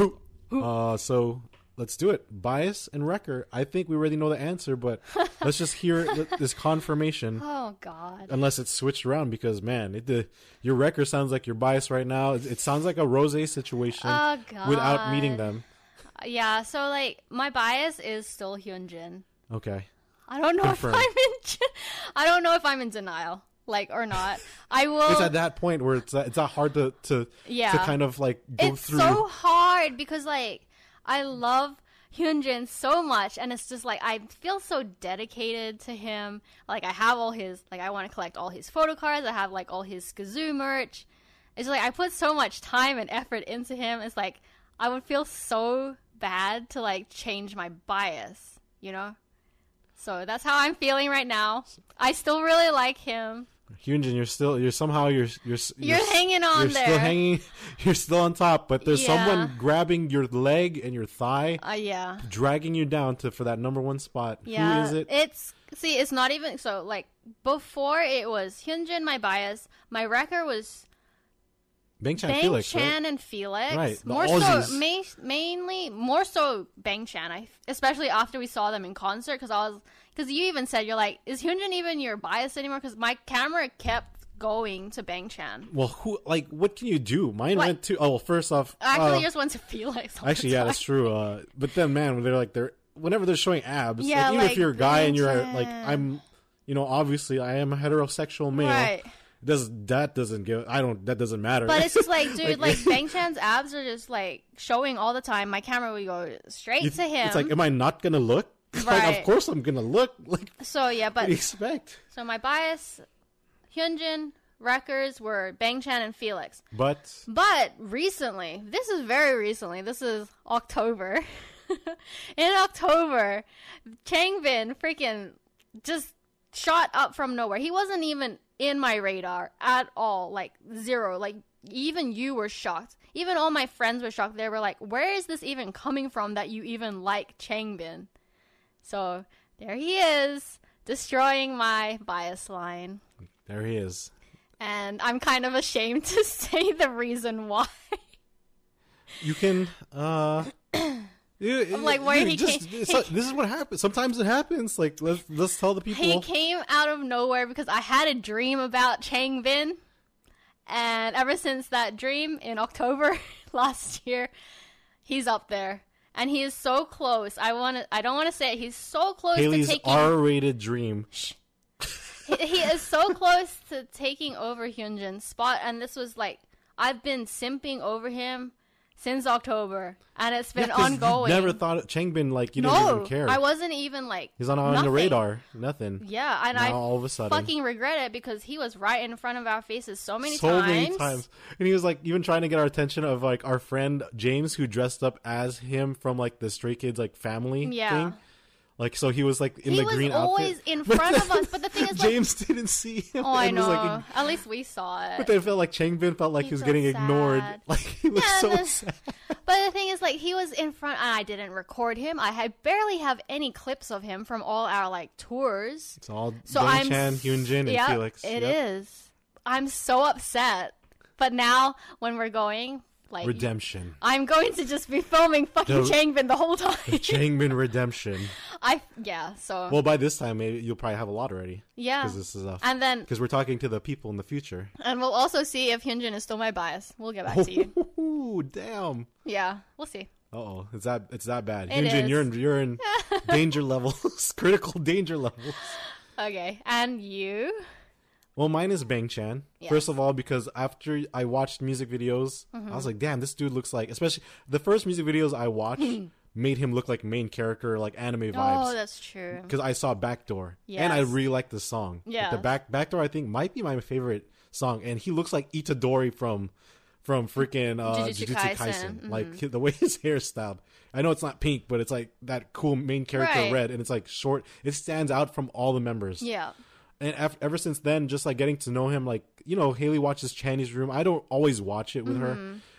So let's do it. Bias and Wrecker. I think we already know the answer, but let's just hear this confirmation. Oh, God. Unless it's switched around, because, man, your Wrecker sounds like your Bias right now. It sounds like a Rose situation without meeting them. Yeah, so, like, my bias is still Hyunjin. Okay. I don't know Confirmed. I don't know if I'm in denial, like, or not. I will. It's at that point where it's not hard to kind of like go through. It's so hard because like I love Hyunjin so much, and it's just like I feel so dedicated to him. Like I have all his, like I want to collect all his photo cards. I have like all his Skazoo merch. It's like I put so much time and effort into him. It's like I would feel so bad to like change my bias, you know? So that's how I'm feeling right now. I still really like him. Hyunjin, you're hanging on there. You're still on top, but there's someone grabbing your leg and your thigh. Yeah. Dragging you down for that number one spot. Yeah. Who is it? It's not even so like before it was Hyunjin, my bias. My wrecker was Bangchan Felix, Bangchan right? and Felix. Right. More Aussies. mainly more so Bangchan. Especially after we saw them in concert, because you even said, you're like, is Hyunjin even your bias anymore? Because my camera kept going to Bangchan. Well, what can you do? Mine went to. Oh, well, first off, actually, just went to Felix. Actually, yeah, that's true. But then, man, whenever they're showing abs, yeah, even if you're a guy and you're Bangchan. like, I'm, obviously I am a heterosexual male. Right. That doesn't matter. But it's just like, dude, like Bangchan's abs are just like showing all the time. My camera would go straight to him. It's like, am I not gonna look? Right. Like, of course I'm gonna look. Like, so yeah, but what do you expect? So my bias, Hyunjin, Wreckers were Bangchan and Felix. But recently, this is October. In October, Changbin freaking just shot up from nowhere. He wasn't even in my radar at all, like zero. Like even you were shocked. Even all my friends were shocked. They were like, where is this even coming from that you even like Changbin? So there he is, destroying my bias line. There he is. And I'm kind of ashamed to say the reason why. You can I'm like, where this is what happens. Sometimes it happens. Like, let's tell the people. He came out of nowhere because I had a dream about Changbin, and ever since that dream in October last year, he's up there, and he is so close. I don't want to say it. He's so close Haley's to taking R-rated dream. He is so close to taking over Hyunjin's spot, and this was like, I've been simping over him since October, and it's been ongoing. You never thought Changbin, like, you didn't even care. I wasn't even like, he's not on the radar. Nothing. Yeah, and now, all of a sudden, fucking regret it because he was right in front of our faces so many times. And he was like even trying to get our attention of like our friend James, who dressed up as him from like the Stray Kids like family thing. Like, so he was like in the green outfit. He was always in front of us, but the thing is, like, James didn't see him. Oh, I know. Like, at least we saw it. But they felt like Changbin felt like he was getting ignored. Like, he was sad. But the thing is, like, he was in front, and I didn't record him. I barely have any clips of him from all our like tours. It's all Bangchan, Hyunjin, and Felix. It is. I'm so upset. But now, when we're going, like, redemption, I'm going to just be filming fucking Changbin the whole time. The Changbin redemption. So. Well, by this time, maybe you'll probably have a lot already. Yeah. Because this is and then because we're talking to the people in the future. And we'll also see if Hyunjin is still my bias. We'll get back to you. Ooh, damn. Yeah, we'll see. Uh-oh, it's that bad. It Hyunjin, is. you're in danger levels, critical danger levels. Okay, and you? Well, mine is Bangchan. Yes. First of all, because after I watched music videos, I was like, damn, this dude looks like, especially the first music videos I watched made him look like main character, like anime vibes. Oh, that's true. Because I saw Backdoor. Yes. And I really liked the song. Yeah. Like the Backdoor, I think, might be my favorite song. And he looks like Itadori from freaking Jujutsu Kaisen. Like the way his hair is styled. I know it's not pink, but it's like that cool main character red. And it's like short. It stands out from all the members. Yeah. And ever since then, just like getting to know him, like, Haley watches Channy's Room. I don't always watch it with her.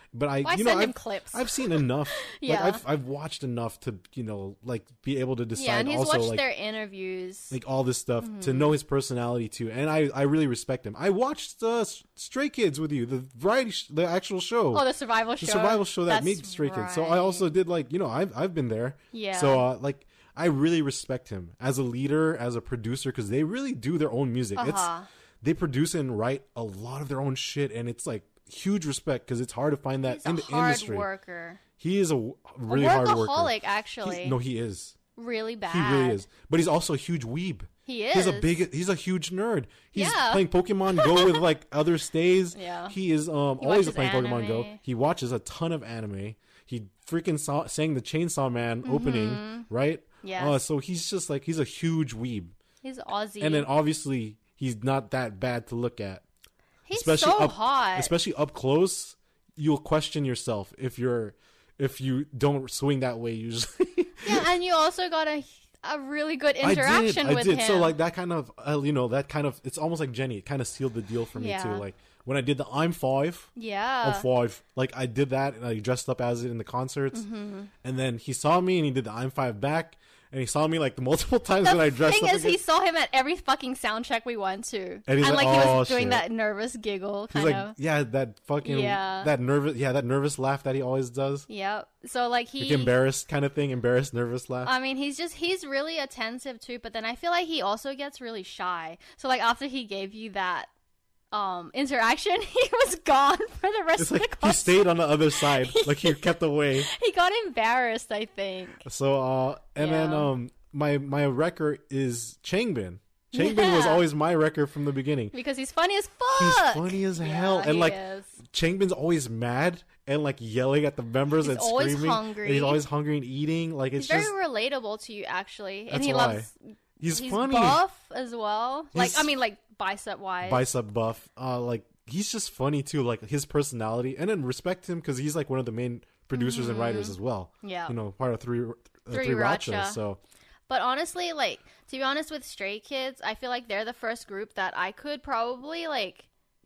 But I've seen enough. Yeah. Like I've watched enough to, like be able to decide. Yeah, and he's also, watched like, their interviews, like all this stuff to know his personality too. And I really respect him. I watched Stray Kids with you, the the actual show. Oh, the survival show. The survival show that made Stray Kids. So I also did like, I've been there. Yeah. So like I really respect him as a leader, as a producer, because they really do their own music. They produce and write a lot of their own shit, and it's like huge respect because it's hard to find that in the industry. Worker. He is a really hard worker. Workaholic, actually. He is really bad. He really is, but he's also a huge weeb. He is. He's a huge nerd. He's playing Pokemon Go with like other stays. Yeah. He is always playing Pokemon Go. anime. He watches a ton of anime. He freaking sang the Chainsaw Man opening, right? Yeah. So he's just like, he's a huge weeb. He's Aussie. And then obviously he's not that bad to look at. He's especially so hot. Especially up close, you'll question yourself if you don't swing that way usually. Yeah, and you also got a really good interaction with him. So like that kind of it's almost like Jenny. It kind of sealed the deal for me too. Like when I did the I'm 5. Yeah. I'm 5. Like I did that and I dressed up as it in the concerts. And then he saw me and he did the I'm 5 back. And he saw me like the multiple times when I dressed up. The thing is, he saw him at every fucking sound check we went to, and like he was doing shit. that nervous giggle, kind of. Yeah, that fucking that nervous laugh that he always does. Yep. So like like embarrassed kind of thing, embarrassed nervous laugh. I mean, he's really attentive too, but then I feel like he also gets really shy. So like after he gave you that interaction, he was gone for the rest of the concert. He stayed on the other side, like he kept away. He got embarrassed, I think. So then my wrecker is Changbin. Changbin was always my wrecker from the beginning because he's funny as fuck. He's funny as hell, and like is. Changbin's always mad and like yelling at the members and always screaming. Hungry. And he's always hungry and eating. Like it's he's just very relatable to you, actually, and that's he why. loves. He's funny, buff as well. Like bicep wise. Bicep buff. Like he's just funny too. Like his personality, and then respect him because he's like one of the main producers and writers as well. Yeah, part of three Racha. So, but honestly, like to be honest with Stray Kids, I feel like they're the first group that I could probably like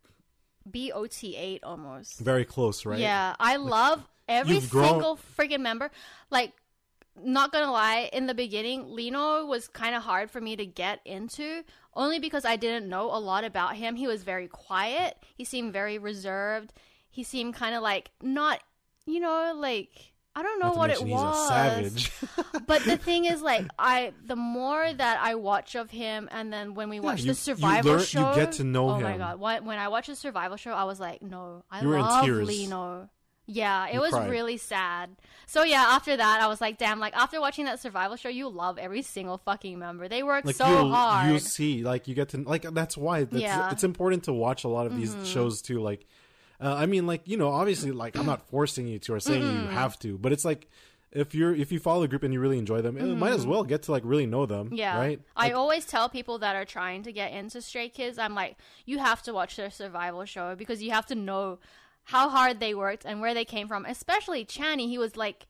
be OT8 almost. Very close, right? Yeah, I love every single freaking member. Like. Not gonna lie, in the beginning, Lino was kind of hard for me to get into, only because I didn't know a lot about him. He was very quiet. He seemed very reserved. He seemed kind of like not, like I don't know what it was. He's a savage. But the thing is, like, the more that I watch of him, and then when we watch the survival show, you get to know him. Oh my god! When I watched the survival show, I was like, no, I you love were in tears. Lino. Yeah, it was cried. really sad. So yeah, after that, I was like, damn, like after watching that survival show, you love every single fucking member. They work like, so hard. You see, like you get to, like that's why it's important to watch a lot of these shows too. Like, I mean, like, obviously, like I'm not forcing you to or saying you have to, but it's like, if you follow the group and you really enjoy them, you might as well get to like really know them. Yeah. Right? I always tell people that are trying to get into Stray Kids, I'm like, you have to watch their survival show because you have to know how hard they worked and where they came from. Especially Channy, he was like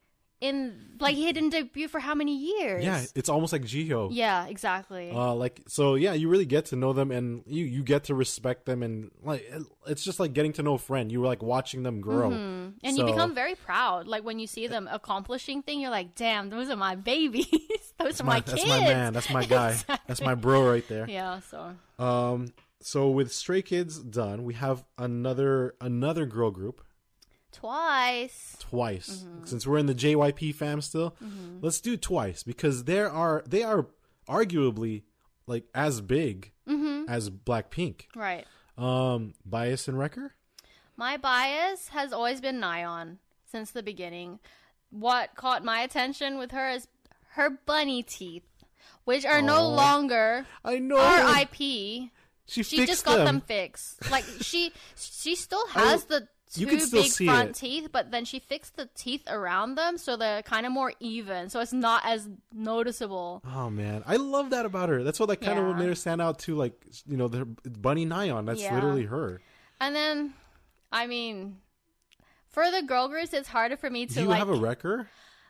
he didn't debut for how many years? Yeah, it's almost like Jihyo. Yeah, exactly. You really get to know them and you get to respect them, and like it's just like getting to know a friend. You were like watching them grow. And you become very proud. Like when you see them accomplishing things, you're like, damn, those are my babies. Those are my kids. That's my man. That's my guy. Exactly. That's my bro right there. Yeah, so. So with Stray Kids done, we have another girl group. Twice. Since we're in the JYP fam still, let's do Twice because they are arguably like as big as Blackpink. Right. Bias and Wrecker? My bias has always been Nayeon since the beginning. What caught my attention with her is her bunny teeth, which are no longer RIP. She just got them fixed. Like she still has the two big front teeth, but then she fixed the teeth around them so they're kind of more even, so it's not as noticeable. Oh man, I love that about her. That's what like kind of made her stand out too. Like the bunny Nayeon. That's literally her. And then, I mean, for the girl groups, it's harder for me to. Do you have a wrecker?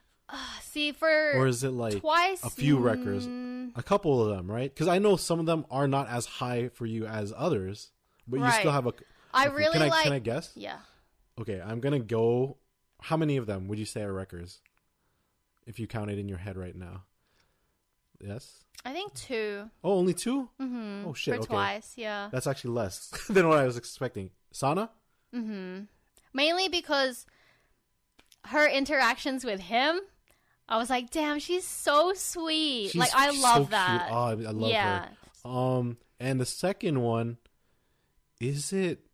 Or is it like Twice? A few wreckers, a couple of them, right? Because I know some of them are not as high for you as others, but you still have a. I really can like. Can I guess? Yeah. Okay, I'm gonna go. How many of them would you say are wreckers? If you count it in your head right now. Yes? I think 2. Oh, only 2? Mm-hmm. Oh, shit. For okay. twice, yeah. That's actually less than what I was expecting. Sana? Mm-hmm. Mainly because her interactions with him, I was like, damn, she's so sweet. She's like, I love so that. Cute. Oh, I love her. And the second one, it's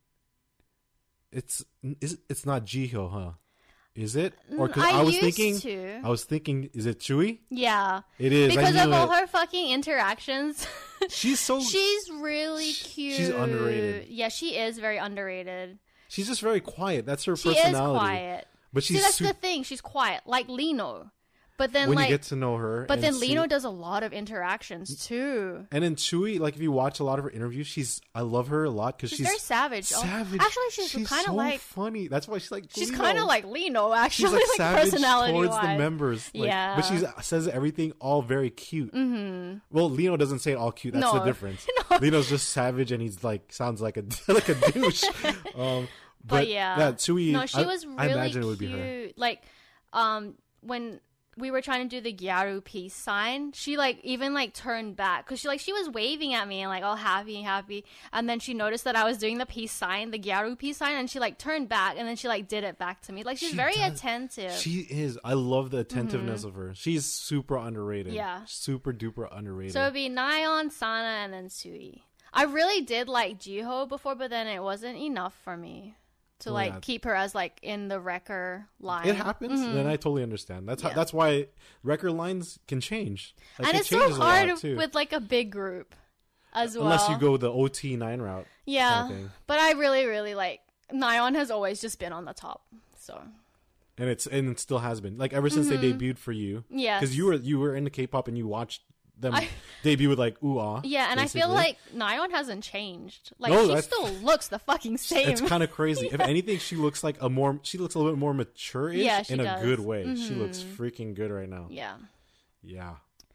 not Jiho, huh? Is it? Or cause I was thinking, is it Chewie? Yeah. It is. Because of all her fucking interactions. She's really cute. She's underrated. Yeah, she is very underrated. She's just very quiet. That's her personality. She is quiet. But that's the thing. She's quiet. Like Lino. But then, when you get to know her. But then Lino does a lot of interactions, too. And then Chewie, like, if you watch a lot of her interviews, I love her a lot because she's very savage. Savage. Actually, she's kind of so like... funny. That's why she's like She's kind of like Lino, actually. She's like savage personality-wise. towards the members. Like, yeah. But she says everything all very cute. Mm-hmm. Well, Lino doesn't say it all cute. That's the difference. No. Lino's just savage and he's like, sounds like a douche. But yeah. Chewie... No, she was really I imagine cute. It would be her. Like, when... we were trying to do the Gyaru peace sign, she even turned back because she was waving at me and all happy, and then she noticed that I was doing the peace sign, the Gyaru peace sign, and she turned back and then she did it back to me. She's very attentive. She is. I love the attentiveness of her. She's super underrated. Yeah, super duper underrated. So it'd be Nyan, Sana, and then Sui. I really did like Jiho before, but then it wasn't enough for me to keep her as in the Wrecker line. It happens, and I totally understand. That's why Wrecker lines can change. And it's so hard with a big group as well. Unless you go the OT9 route. Yeah, kind of but I really, really Nyan has always just been on the top. So. And it still has been ever since they debuted for you. Yeah, because you were into K-pop and you watched them debut with ooh-ah. Yeah, and basically. I feel like Nyan hasn't changed. She still looks the fucking same. It's kind of crazy. If anything, she looks a little bit more mature-ish in a good way. Mm-hmm. She looks freaking good right now. Yeah. Yeah.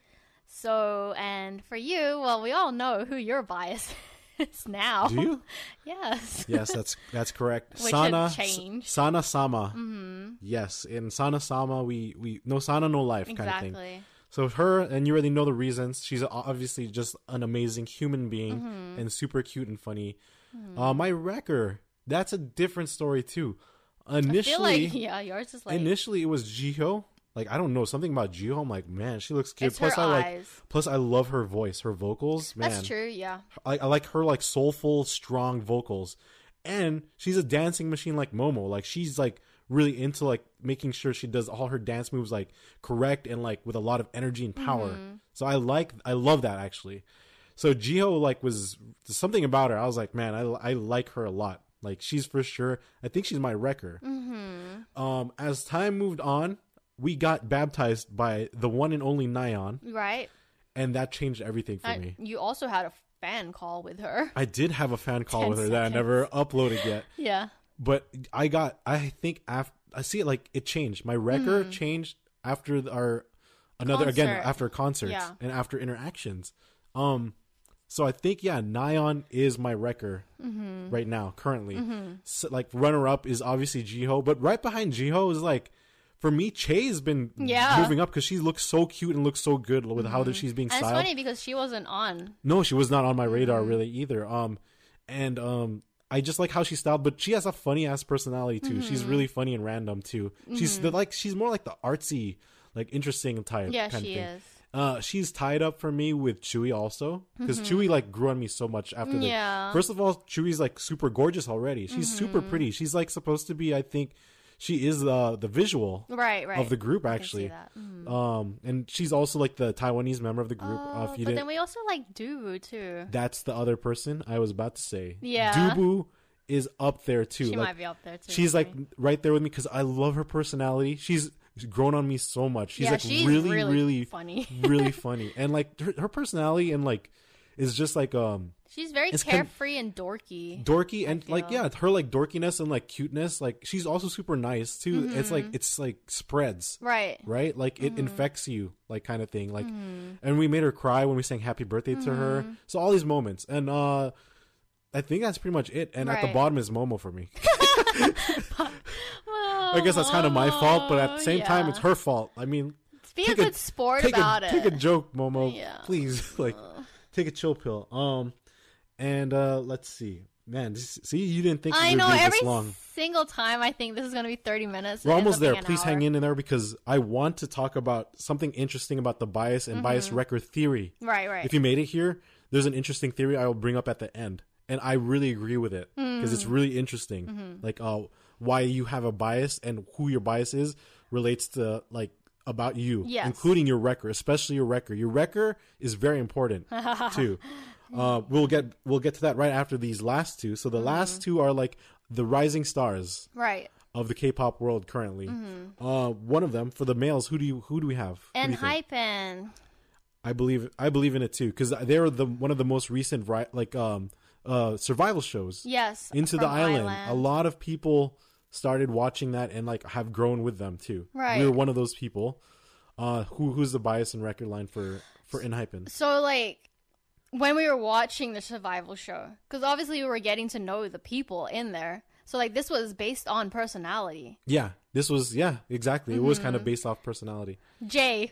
So, and for you, well, we all know who your bias is now. Do you? Yes. Yes, that's correct. Which changed. Sana Sama. Mm-hmm. Yes, in Sana Sama, we no Sana, no life kind of thing. So her, and you already know the reasons. She's obviously just an amazing human being and super cute and funny. My Wrecker, that's a different story too. Initially, I feel yours is Initially, it was Jiho. I don't know, something about Jiho. I'm like, man, she looks cute. It's her eyes. Plus, I love her voice, her vocals. Man, that's true. Yeah, I like her soulful, strong vocals, and she's a dancing machine like Momo. She's really into making sure she does all her dance moves correct and with a lot of energy and power. So I love that actually. So Jiho was something about her. I was like, man, I like her a lot. She's for sure. I think she's my Wrecker. As time moved on, we got baptized by the one and only Nyan. Right. And that changed everything for me. You also had a fan call with her. I did have a fan call with her that I never uploaded yet. Yeah. But I think after I see it it changed. My Wrecker changed after after concerts and after interactions. So I think Nyan is my Wrecker right now currently. So, runner up is obviously Jiho, but right behind Jiho is for me, Che has been moving up because she looks so cute and looks so good with how she's being styled. And it's funny because she wasn't on. No, she was not on my radar really either. I just like how she's styled, but she has a funny ass personality too. She's really funny and random too. She's she's more the artsy, interesting type. Yeah, kind she of thing. is. She's tied up for me with Chewie also because Chewie grew on me so much after the. First of all, Chewie's super gorgeous already. She's super pretty. She's supposed to be, I think. She is the visual of the group actually. And she's also the Taiwanese member of the group. But then we also Dubu too. That's the other person I was about to say. Yeah, Dubu is up there too. She might be up there too. She's right there with me because I love her personality. She's grown on me so much. She's she's really funny, really funny, and her personality and is just she's very carefree and dorky. Dorky and her dorkiness and cuteness. She's also super nice too. It's spreads. Right. It infects you kind of thing. And we made her cry when we sang happy birthday to her. So all these moments. And I think that's pretty much it. And at the bottom is Momo for me. I guess that's kind of my fault, but at the same time, it's her fault. I mean, be a good sport about it. Take a joke, Momo. Yeah. Please, like, take a chill pill. And let's see. Man, see, you didn't think it would be this long. Every single time I think this is going to be 30 minutes. We're almost there. Please hang in there because I want to talk about something interesting about the bias and bias wrecker theory. Right. If you made it here, there's an interesting theory I will bring up at the end. And I really agree with it because it's really interesting. Like, why you have a bias and who your bias is relates to, like, about you, including your wrecker, especially your wrecker. Your wrecker is very important too. We'll get to that right after these last two. So the last two are like the rising stars, right, of the K-pop world currently. One of them for the males. Who do we have? ENHYPEN. I believe in it too because they're one of the most recent survival shows. Yes, Into the Island. A lot of people started watching that and like have grown with them too. Right, we were one of those people. Who's the bias and record line for ENHYPEN? So like, when we were watching the survival show, because obviously we were getting to know the people in there. So, like, this was based on personality. Yeah, this was, exactly. It was kind of based off personality. Jay.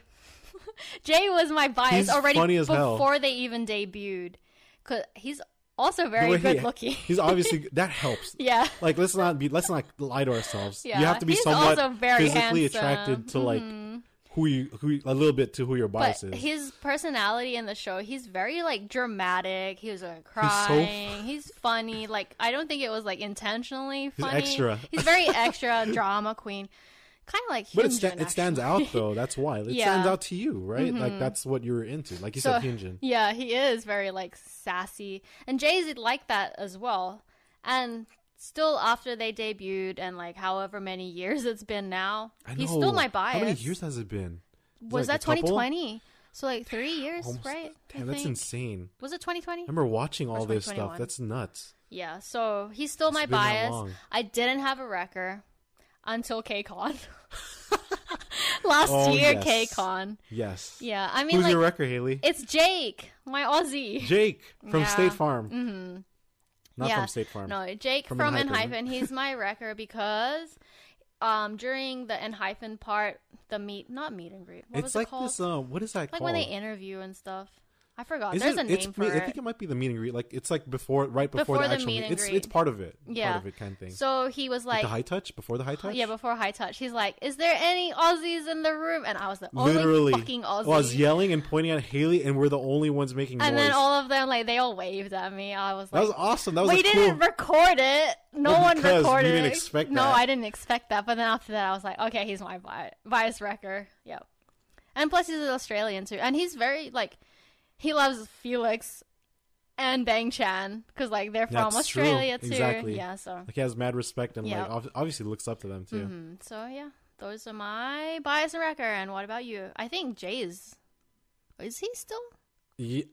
Jay was my bias he's already funny as before hell. They even debuted. Because he's also very good looking. He's obviously, that helps. Yeah. Like, let's not lie to ourselves. Yeah. You have to be he's somewhat also very physically handsome. attracted to, like, who a little bit to who your bias but is. His personality in the show, he's very like dramatic. He was like crying. He's funny. Like I don't think it was like intentionally funny. He's extra. He's very extra drama queen. Kind of like Hyunjin, but it stands out though. That's why it stands out to you, right? Like that's what you're into. Like you said, Hyunjin. Yeah, he is very like sassy, and Jay's like that as well. And still, after they debuted and like however many years it's been now, he's still my bias. How many years has it been? Was that 2020? So like 3 years, right? Damn, that's insane. Was it 2020? I remember watching all this stuff. That's nuts. Yeah, so he's still my bias. I didn't have a wrecker until KCON. Last year, yes. KCON. Yes. Yeah, I mean, who's like, your wrecker, Haley? It's Jake, my Aussie. Jake from State Farm. Not from State Farm. No, Jake from ENHYPEN. He's my wrecker because during the ENHYPEN part, not meet and greet. What was it called? This, what is that called? Like when they interview and stuff. I forgot. There's a name for it. I think it might be the meet and greet. Like it's like before the actual meet and greet. It's part of it. Yeah. Part of it kind of thing. So he was like the high touch before the high touch. Yeah, before high touch. He's like, "Is there any Aussies in the room?" And I was the only fucking Aussie. Well, I was yelling and pointing at Haley, and we're the only ones making noise. And then all of them, like, they all waved at me. I was like, "That was awesome. That was we didn't record it. No one recorded it. You didn't expect that. No, I didn't expect that. But then after that, I was like, okay, he's my bias wrecker. Yep. And plus, he's an Australian too, and he's very like. He loves Felix and Bang Chan because like they're from Australia too. Exactly. Yeah, so like he has mad respect and like obviously looks up to them too. So yeah, those are my bias and wrecker. And what about you? I think Jay is he still? Yeah,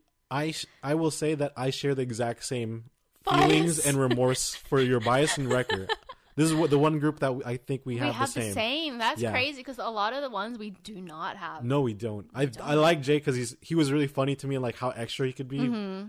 I will say that I share the exact same feelings and remorse for your bias and wrecker. This is what the one group that I think we have the same. That's crazy because a lot of the ones we do not have. No, we don't. I like Jay because he was really funny to me and like how extra he could be.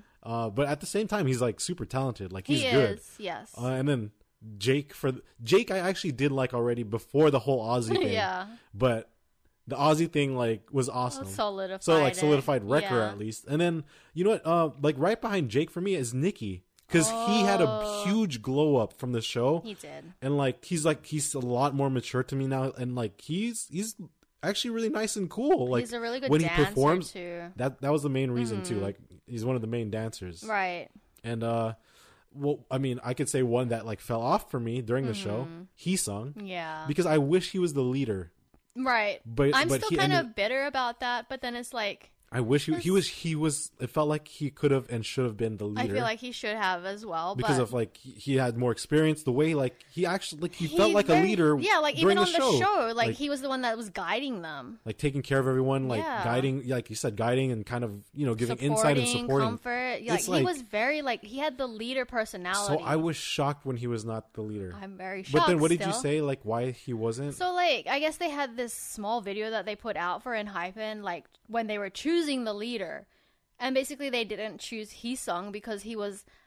But at the same time, he's like super talented. Like he's good. Yes. And then Jake I actually did like already before the whole Aussie thing. Yeah. But the Aussie thing like was awesome. Solidified wrecker at least. And then you know what? Like right behind Jake for me is Nikki. Because he had a huge glow up from the show. He did. And like he's a lot more mature to me now. And like he's actually really nice and cool. Like he's a really good when dancer he performs, too. That was the main reason too. Like he's one of the main dancers. Right. And well, I mean, I could say one that like fell off for me during the show. Heesung. Yeah. Because I wish he was the leader. Right. But I'm still kind of bitter about that. But then it's like. I wish he was. It felt like he could have and should have been the leader. I feel like he should have as well because of like he had more experience. The way like he actually like he felt like a leader. Yeah, like even on the show, like he was the one that was guiding them, like taking care of everyone, like guiding, like you said, guiding and kind of giving insight and supporting, comfort. Like he was very like he had the leader personality. So I was shocked when he was not the leader. I'm very shocked. But then what did you say? Like why he wasn't? So like I guess they had this small video that they put out for ENHYPEN, like when they were choosing the leader. And basically, they didn't choose Heesung because he was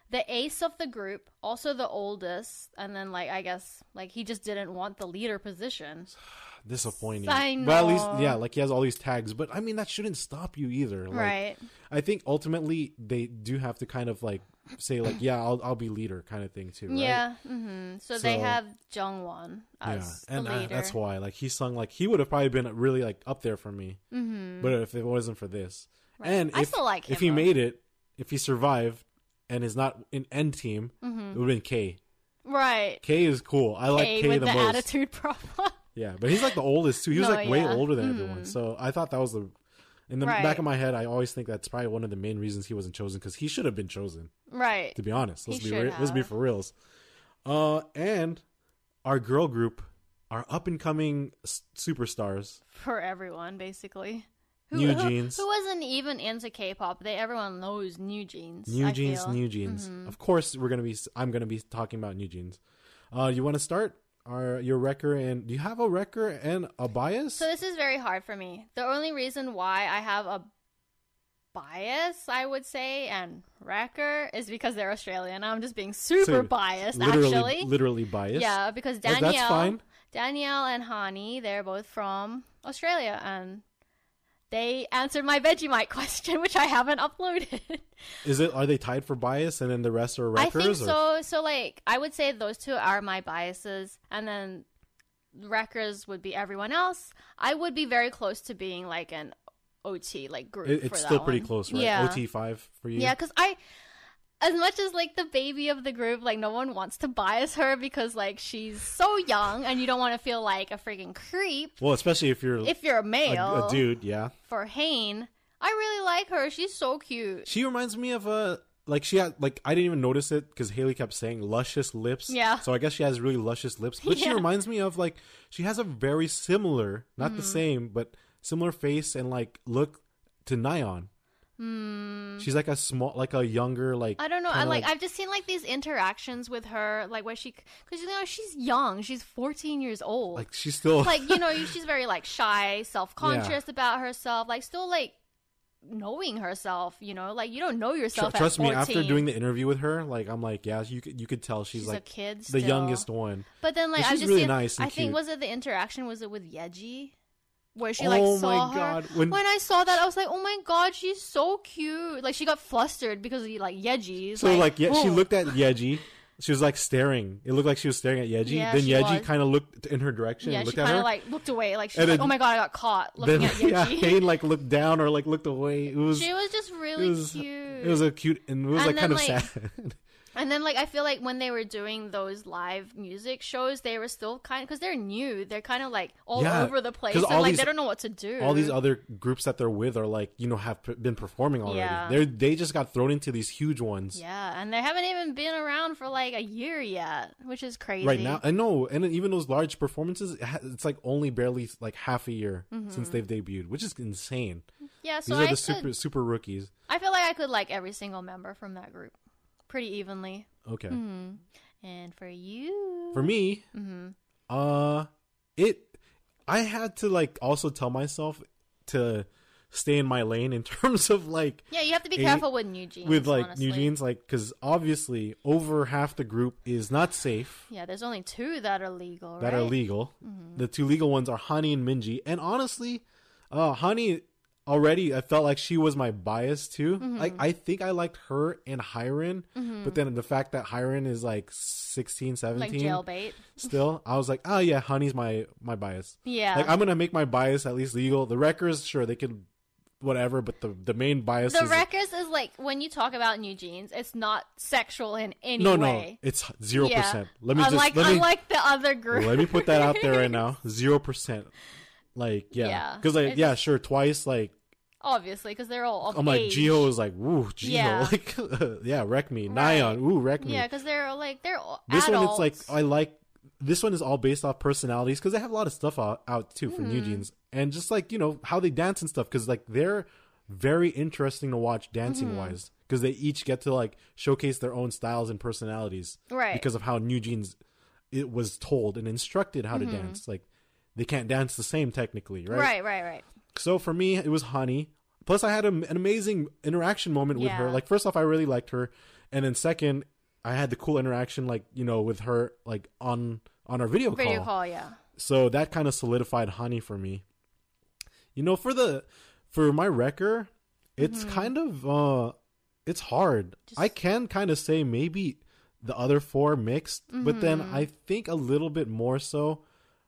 the ace of the group, also the oldest, and then like I guess like he just didn't want the leader position. Disappointing. I know. But at least, yeah, like he has all these tags. But I mean, that shouldn't stop you either. Like, Right. I think ultimately they do have to kind of like say like, yeah, I'll be leader kind of thing too. Right? Yeah. Mm-hmm. So they have Jungwon Yeah, as the and leader. that's why like he sung like he would have probably been really like up there for me. Mm-hmm. But if it wasn't for this, and I if, still like him, if he though. made it, if he survived and is not in end team, it would have been K. Right. K is cool. I like K with the the most. attitude problem. Yeah, but he's like the oldest too. He was No, like way yeah. older than everyone. So I thought that was the. In the Right. back of my head, I always think that's probably one of the main reasons he wasn't chosen because he should have been chosen. Right. To be honest, let's He be should let's be have. for reals. And our girl group, our up and coming superstars, For everyone, basically. New Jeans. Who wasn't even into K-pop? Everyone knows New Jeans. New I Jeans, feel. New Jeans. Mm-hmm. Of course, I'm gonna be talking about New Jeans. You want to start? Your wrecker, and do you have a wrecker and a bias? So this is very hard for me. The only reason why I have a bias, I would say, and wrecker is because they're Australian. I'm just being super So, biased, literally, actually. literally biased. Yeah, because That's fine. Danielle and Hani, they're both from Australia, and they answered my Vegemite question, which I haven't uploaded. Are they tied for bias, and then the rest are I wreckers? think so. So, like, I would say those two are my biases, and then wreckers would be everyone else. I would be very close to being like an OT like group. It's for still that pretty one. close, right? Yeah. OT5 for you. Yeah, because as much as like the baby of the group, like no one wants to bias her because like she's so young, and you don't want to feel like a freaking creep. Well, especially if you're If you're a male, a dude, yeah. For Hain, I really like her. She's so cute. She reminds me of she had like I didn't even notice it because Haley kept saying luscious lips. Yeah. So I guess she has really luscious lips, but she Yeah. reminds me of like she has a very similar, not the same, but similar face and like look to Nyan. She's like a small, like a younger, like I don't know. kinda I've just seen like these interactions with her, like where because she's young. She's 14 years old. like she's still Like she's very like shy, self-conscious about herself, like still like knowing herself. Like you don't know yourself. Trust at me, 14. after doing the interview with her, like I'm like, yeah, you could tell she's a like kid, the still. youngest one. But then like But I've she's just really seen. nice and I think cute. was it the interaction? Was it with Yeji? Where she Oh like my saw her. God, When I saw that, I was like, "Oh my god, she's so cute!" Like she got flustered because of like Yeji. So like yeah, she "Oh." looked at Yeji. She was like staring. It looked like she was staring at Yeji. Yeah, then she Yeji was. kind of looked in her direction Yeah, and she looked at kind her. of like looked away. Like she's And like, then- "Oh my god, I got caught looking Then at yeah, Yeji." Hayne like looked down or like looked away. It was She was just really cute. It was a cute and it was And like kind of then, like, sad. And then, like, I feel like when they were doing those live music shows, they were still kind of, because they're new, they're kind of like all Yeah, over the place. 'cause And all like, these- they don't know what to do. All these other groups that they're with are like have been performing already. Yeah. They just got thrown into these huge ones. Yeah, and they haven't even been around for like a year yet, which is crazy. Right now, I know, and even those large performances, it's like only barely like half a year since they've debuted, which is insane. Yeah, so These are the super rookies. I feel like I could like every single member from that group pretty evenly. Okay. And for you, For me, I had to like also tell myself to stay in my lane in terms of like yeah, you have to be careful with New Jeans. with like honestly. New Jeans, like because obviously over half the group is not safe. Yeah, there's only 2 that are legal. That are right? legal. The 2 legal ones are Hani and Minji, and honestly, Hani already I felt like she was my bias too. Like I think I liked her and Hyren, but then the fact that Hyren is like 16, 17 Like jailbait. still, I was like, oh yeah, Honey's my bias. Yeah. Like I'm gonna make my bias at least legal. The wreckers, sure, they could whatever, but the main bias The is Wreckers is like when you talk about New Jeans, it's not sexual in any no, way. it's 0%. Yeah. Let me unlike the other group. let me put that out there right now. 0%. Like yeah, Yeah. because like It's- yeah, sure, twice like Obviously, because they're all of I'm like age. Jiho is like woo, Jiho Yeah. like yeah, wreck me. Right. Nyan, ooh, wreck me. Yeah, because they're like they're all This adults. one, it's like I like. This one is all based off personalities because they have a lot of stuff out too for New Jeans, and just like how they dance and stuff because like they're very interesting to watch dancing wise because they each get to like showcase their own styles and personalities, Right. Because of how New Jeans it was told and instructed how to dance. Like they can't dance the same technically, right? Right. So for me, it was Honey. Plus, I had an amazing interaction moment with her. Yeah. Like, first off, I really liked her. And then second, I had the cool interaction, like, you know, with her, like, on our video call. Video call, yeah. So that kind of solidified Hani for me. You know, for my wrecker, it's kind of, it's hard. I can kind of say maybe the other 4 mixed, but then I think a little bit more so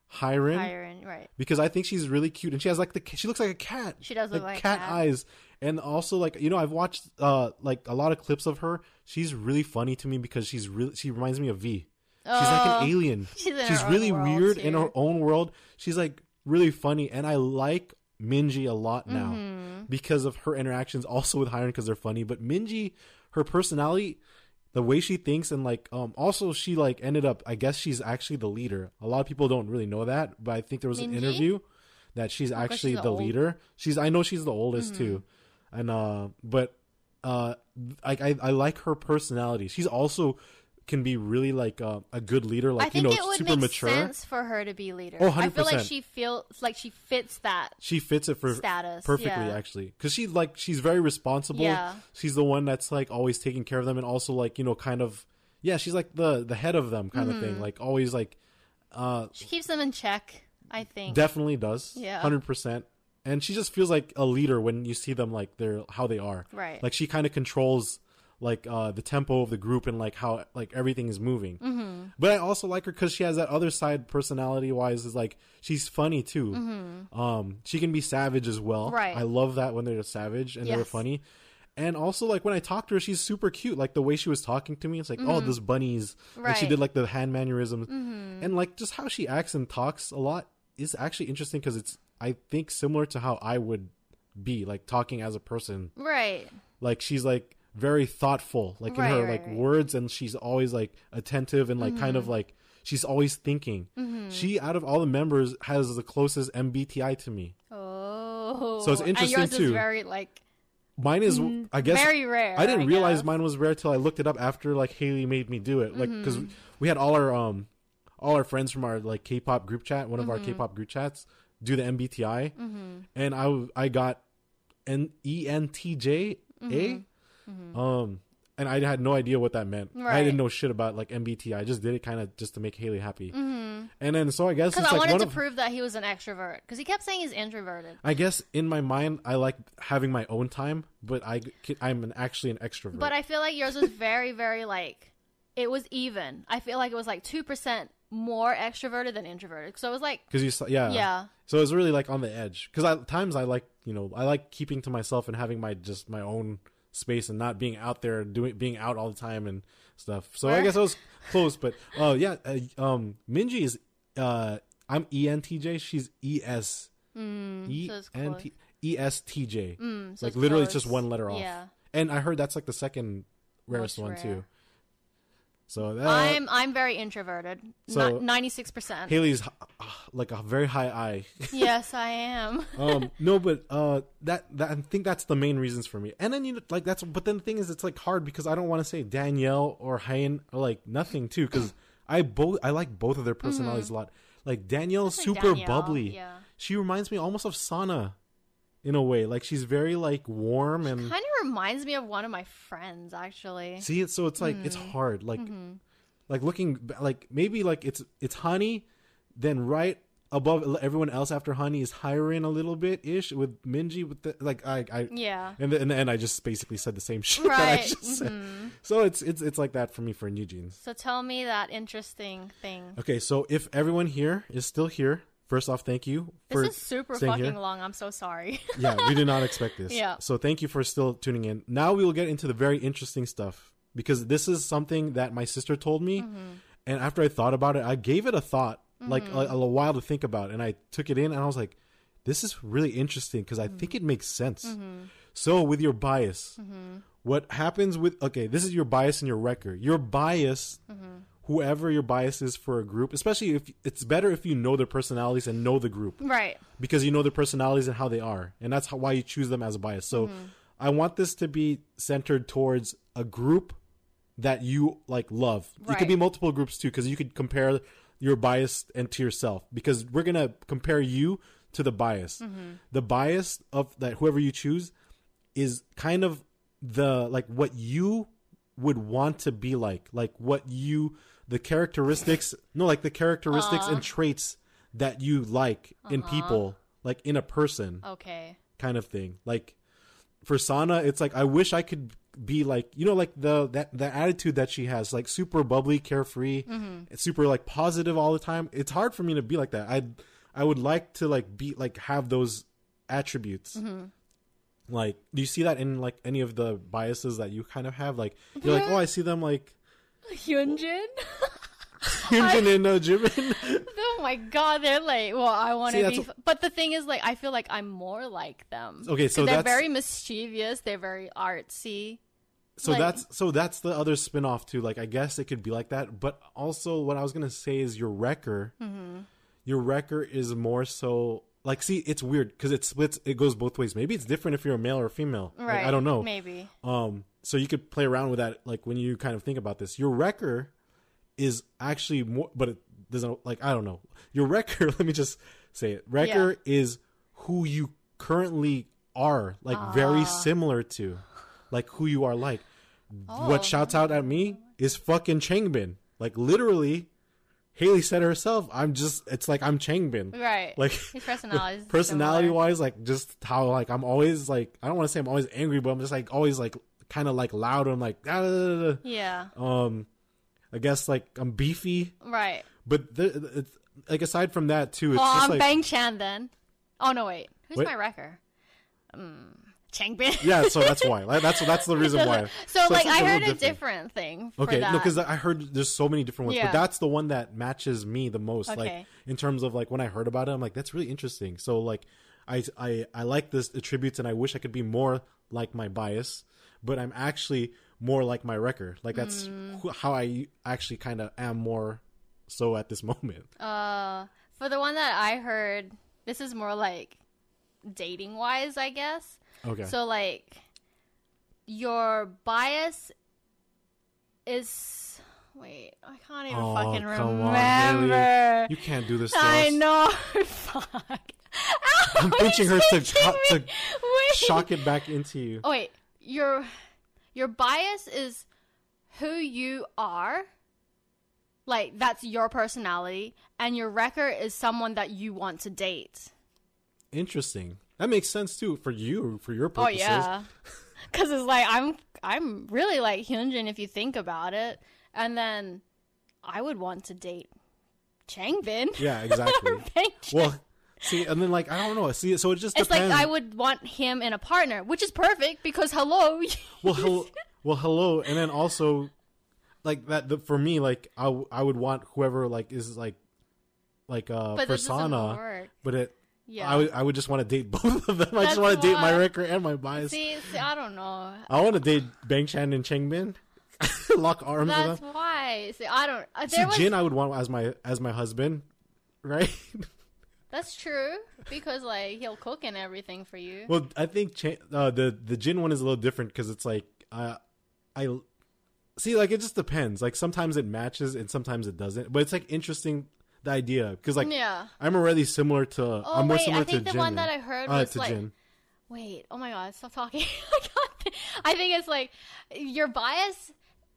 Hyren, right? Because I think she's really cute, and she has like she looks like a cat. She does look like cat eyes, and also like, you know, I've watched like a lot of clips of her. She's really funny to me because she reminds me of V. She's like an alien. She's really weird in her own world. She's like really funny, and I like Minji a lot now because of her interactions also with Hyren because they're funny. But Minji, her personality, the way she thinks, and like also she like ended up, I guess she's actually the leader. A lot of people don't really know that, but I think there was an interview that she's actually the leader. I know she's the oldest too, and but I like her personality. She's also can be really like a good leader, like, you know, super mature. I think it would make sense for her to be leader. Oh, 100%. I feel like she feels like she fits that. She fits it for status perfectly, actually, because she's very responsible. Yeah. She's the one that's like always taking care of them, and also like, you know, kind of, yeah, she's like the head of them kind of thing, like always like. She keeps them in check, I think. Definitely does. Yeah. 100%. And she just feels like a leader when you see them like how they are. Right. Like she kind of controls like the tempo of the group and like how like everything is moving. But I also like her because she has that other side personality wise, is like she's funny too. She can be savage as well. Right. I love that when they're savage and they're funny. And also like when I talk to her, she's super cute. Like the way she was talking to me, it's like, oh, this bunnies. Right. Like she did like the hand mannerisms and like just how she acts and talks a lot is actually interesting because it's, I think, similar to how I would be like talking as a person. Right. Like she's like very thoughtful, like in her like words, and she's always like attentive and like kind of like she's always thinking. She, out of all the members, has the closest MBTI to me. Oh, so it's interesting and yours too. Is very like mine is, I guess, very rare. I didn't realize mine was rare till I looked it up after like Haley made me do it. Like because we had all our friends from our like K-pop group chat, one of our K-pop group chats, do the MBTI, and I got an ENTJ. And I had no idea what that meant. Right. I didn't know shit about like MBTI. I just did it kind of just to make Haley happy. And then so I guess because I wanted to prove that he was an extrovert, because he kept saying he's introverted. I guess in my mind I like having my own time, but I'm actually an extrovert. But I feel like yours was very, very like, it was even. I feel like it was like 2% more extroverted than introverted. So it was like, because you so it was really like on the edge, because at times I like, you know, I like keeping to myself and having my own space and not being out there being out all the time and stuff. So I guess I was close, but Minji is I'm ENTJ, she's ES ESTJ. Like literally it's just one letter off. Yeah. And I heard that's like the second rarest one too. So that, I'm very introverted. So 96%. Haley's like a very high I. Yes, I am. No, but that I think that's the main reasons for me. And then you know, like that's, but then the thing is, it's like hard because I don't want to say Danielle or Hyun or like nothing too, because I like both of their personalities a lot. Like Danielle's super bubbly. Yeah. She reminds me almost of Sana. In a way, like she's very like warm and kind of reminds me of one of my friends, actually. See it, so it's like it's hard, like like looking like maybe like it's Honey, then right above everyone else after Honey is Hyren a little bit ish with Minji with the like I yeah, and then I just basically said the same shit that I just said. So it's like that for me for New Jeans. So tell me that interesting thing. Okay, so if everyone here is still here. First off, thank you for this is super fucking here. Long. I'm so sorry. Yeah, we did not expect this. Yeah. So thank you for still tuning in. Now we will get into the very interesting stuff, because this is something that my sister told me. And after I thought about it, I gave it a thought, like a while to think about it. And I took it in and I was like, this is really interesting because I think it makes sense. So with your bias, what happens with, okay, this is your bias and your record. Your bias... whoever your bias is for a group, especially if it's better if you know their personalities and know the group. Right. Because you know their personalities and how they are. And that's why you choose them as a bias. So I want this to be centered towards a group that you like love. Right. It could be multiple groups too, because you could compare your bias and to yourself, because we're going to compare you to the bias. The bias of that whoever you choose is kind of the like what you would want to be like what the characteristics and traits that you like in people, like in a person. Okay. Kind of thing. Like for Sana, it's like I wish I could be like, you know, like the attitude that she has, like super bubbly, carefree, it's super like positive all the time. It's hard for me to be like that. I would like to like be like have those attributes. Like, do you see that in like any of the biases that you kind of have? Like, you're like, oh, I see them like Hyunjin. Hyunjin and Jimin. Oh my god, they're like, well, I want to be. But the thing is, like, I feel like I'm more like them. Okay, so they're very mischievous. They're very artsy. So that's the other spin-off too. Like, I guess it could be like that. But also, what I was gonna say is your wrecker. Your wrecker is more so like, see, it's weird because it splits. It goes both ways. Maybe it's different if you're a male or a female. Right. Like, I don't know. Maybe. So you could play around with that, like when you kind of think about this. Your wrecker is actually more, but it doesn't, like, I don't know. Your wrecker, let me just say it. Wrecker is who you currently are, like very similar to, like who you are like. What shouts out at me is fucking Changbin. Like literally, Haley said herself, it's like I'm Changbin. Right. Like his personality is personality wise, like just how like I'm always like, I don't want to say I'm always angry, but I'm just like always like kind of like loud and like yeah. I guess like I'm beefy. Right. But it's like aside from that too, it's just I'm like Bang Chan then. Oh no, wait. Who's my wrecker? Changbin. Yeah, so that's why. That's the reason why. So like I heard a different thing. Okay, no, because I heard there's so many different ones, but that's the one that matches me the most. Okay. Like in terms of like when I heard about it, I'm like, that's really interesting. So like I like this attributes, and I wish I could be more like my bias, but I'm actually more like my wrecker. Like that's how I actually kind of am more so at this moment. For the one that I heard, this is more like dating wise, I guess. Okay. So like your bias is, wait, I can't even fucking remember. You can't do this to I us. know. Fuck. I'm pinching her to shock it back into you. Oh wait, your bias is who you are. Like that's your personality, and your wrecker is someone that you want to date. Interesting. That makes sense too for you, for your purposes. Oh yeah, because it's like I'm really like Hyunjin if you think about it, and then I would want to date Changbin. Yeah, exactly. Well, see, and then like I don't know. See, so it just depends. It's like I would want him in a partner, which is perfect because hello. Well, hello, and then also like that for me, like I would want whoever like is like persona, but it. Yeah, I would just want to date both of them. I just want to date my wrecker and my bias. See, I don't know. I want to date Bang Chan and Changbin. Lock arms with them. That's why. See, I don't. See, Jin, I would want as my husband, right? That's true because like he'll cook and everything for you. Well, I think the Jin one is a little different because it's like I see, like it just depends. Like sometimes it matches and sometimes it doesn't. But it's like interesting. The idea because like I'm already similar to I'm more similar to Jin. I think the one that I heard was like Jin. Wait, oh my god, stop talking. I think it's like your bias.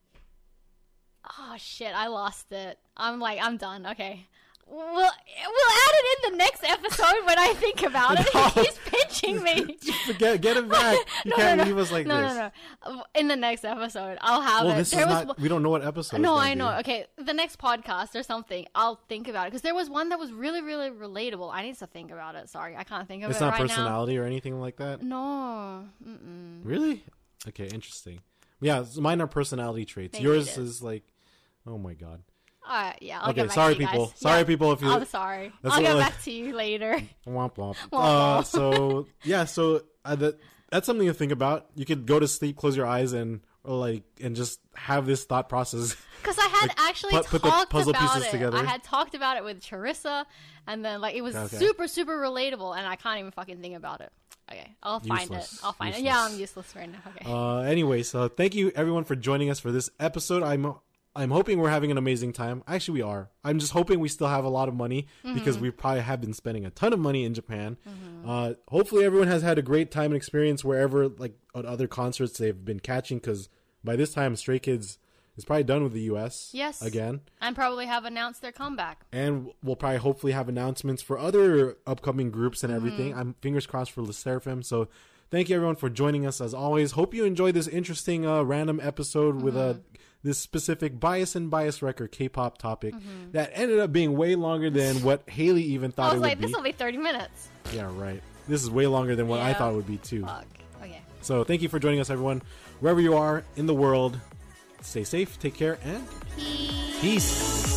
Oh shit, I lost it. I'm done. Okay. We'll add it in the next episode when I think about it. He's pinching me. Get him back. You can't leave us like this. No. In the next episode, I'll have it. This is not. We don't know what episode. No, I know. Okay, the next podcast or something, I'll think about it because there was one that was really, really relatable. I need to think about it. Sorry, I can't think of it right now. It's not personality or anything like that. No. Really? Okay, interesting. Yeah, mine are personality traits. Maybe yours is like, oh my god. Yeah. I'll get back sorry, to you people. guys. Sorry, people. If you, I'm sorry. I'll get back to you later. Womp womp. So yeah, so that's something to think about. You could go to sleep, close your eyes, and just have this thought process. Because I had actually put the puzzle about pieces it. together. I had talked about it with Charissa, and then like it was super, super relatable, and I can't even fucking think about it. Okay, I'll find it. Yeah, I'm useless right now. Okay. Anyway, so thank you everyone for joining us for this episode. I'm hoping we're having an amazing time. Actually, we are. I'm just hoping we still have a lot of money because we probably have been spending a ton of money in Japan. Hopefully everyone has had a great time and experience wherever, like at other concerts they've been catching, because by this time, Stray Kids is probably done with the U.S. Yes. Again. And probably have announced their comeback. And we'll probably hopefully have announcements for other upcoming groups and everything. I'm fingers crossed for LE SSERAFIM. So thank you everyone for joining us as always. Hope you enjoyed this interesting random episode with this specific Bias and Bias Wrecker K-pop topic that ended up being way longer than what Haley even thought it would be. I was like, this will be 30 minutes. Yeah, right. This is way longer than what I thought it would be too. Fuck. Okay. So thank you for joining us, everyone. Wherever you are in the world, stay safe, take care, and peace.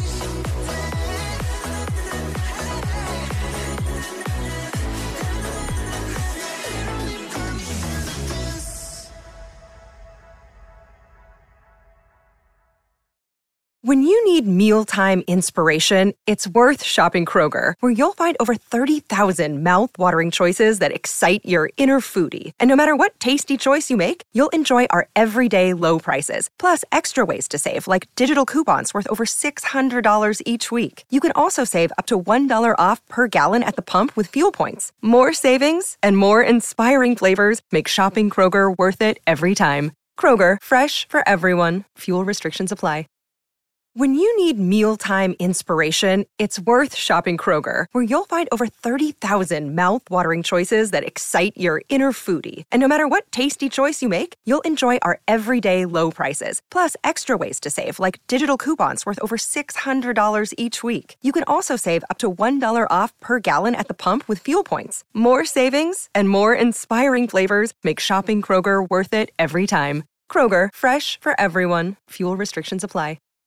When you need mealtime inspiration, it's worth shopping Kroger, where you'll find over 30,000 mouth-watering choices that excite your inner foodie. And no matter what tasty choice you make, you'll enjoy our everyday low prices, plus extra ways to save, like digital coupons worth over $600 each week. You can also save up to $1 off per gallon at the pump with fuel points. More savings and more inspiring flavors make shopping Kroger worth it every time. Kroger, fresh for everyone. Fuel restrictions apply. When you need mealtime inspiration, it's worth shopping Kroger, where you'll find over 30,000 mouth-watering choices that excite your inner foodie. And no matter what tasty choice you make, you'll enjoy our everyday low prices, plus extra ways to save, like digital coupons worth over $600 each week. You can also save up to $1 off per gallon at the pump with fuel points. More savings and more inspiring flavors make shopping Kroger worth it every time. Kroger, fresh for everyone. Fuel restrictions apply.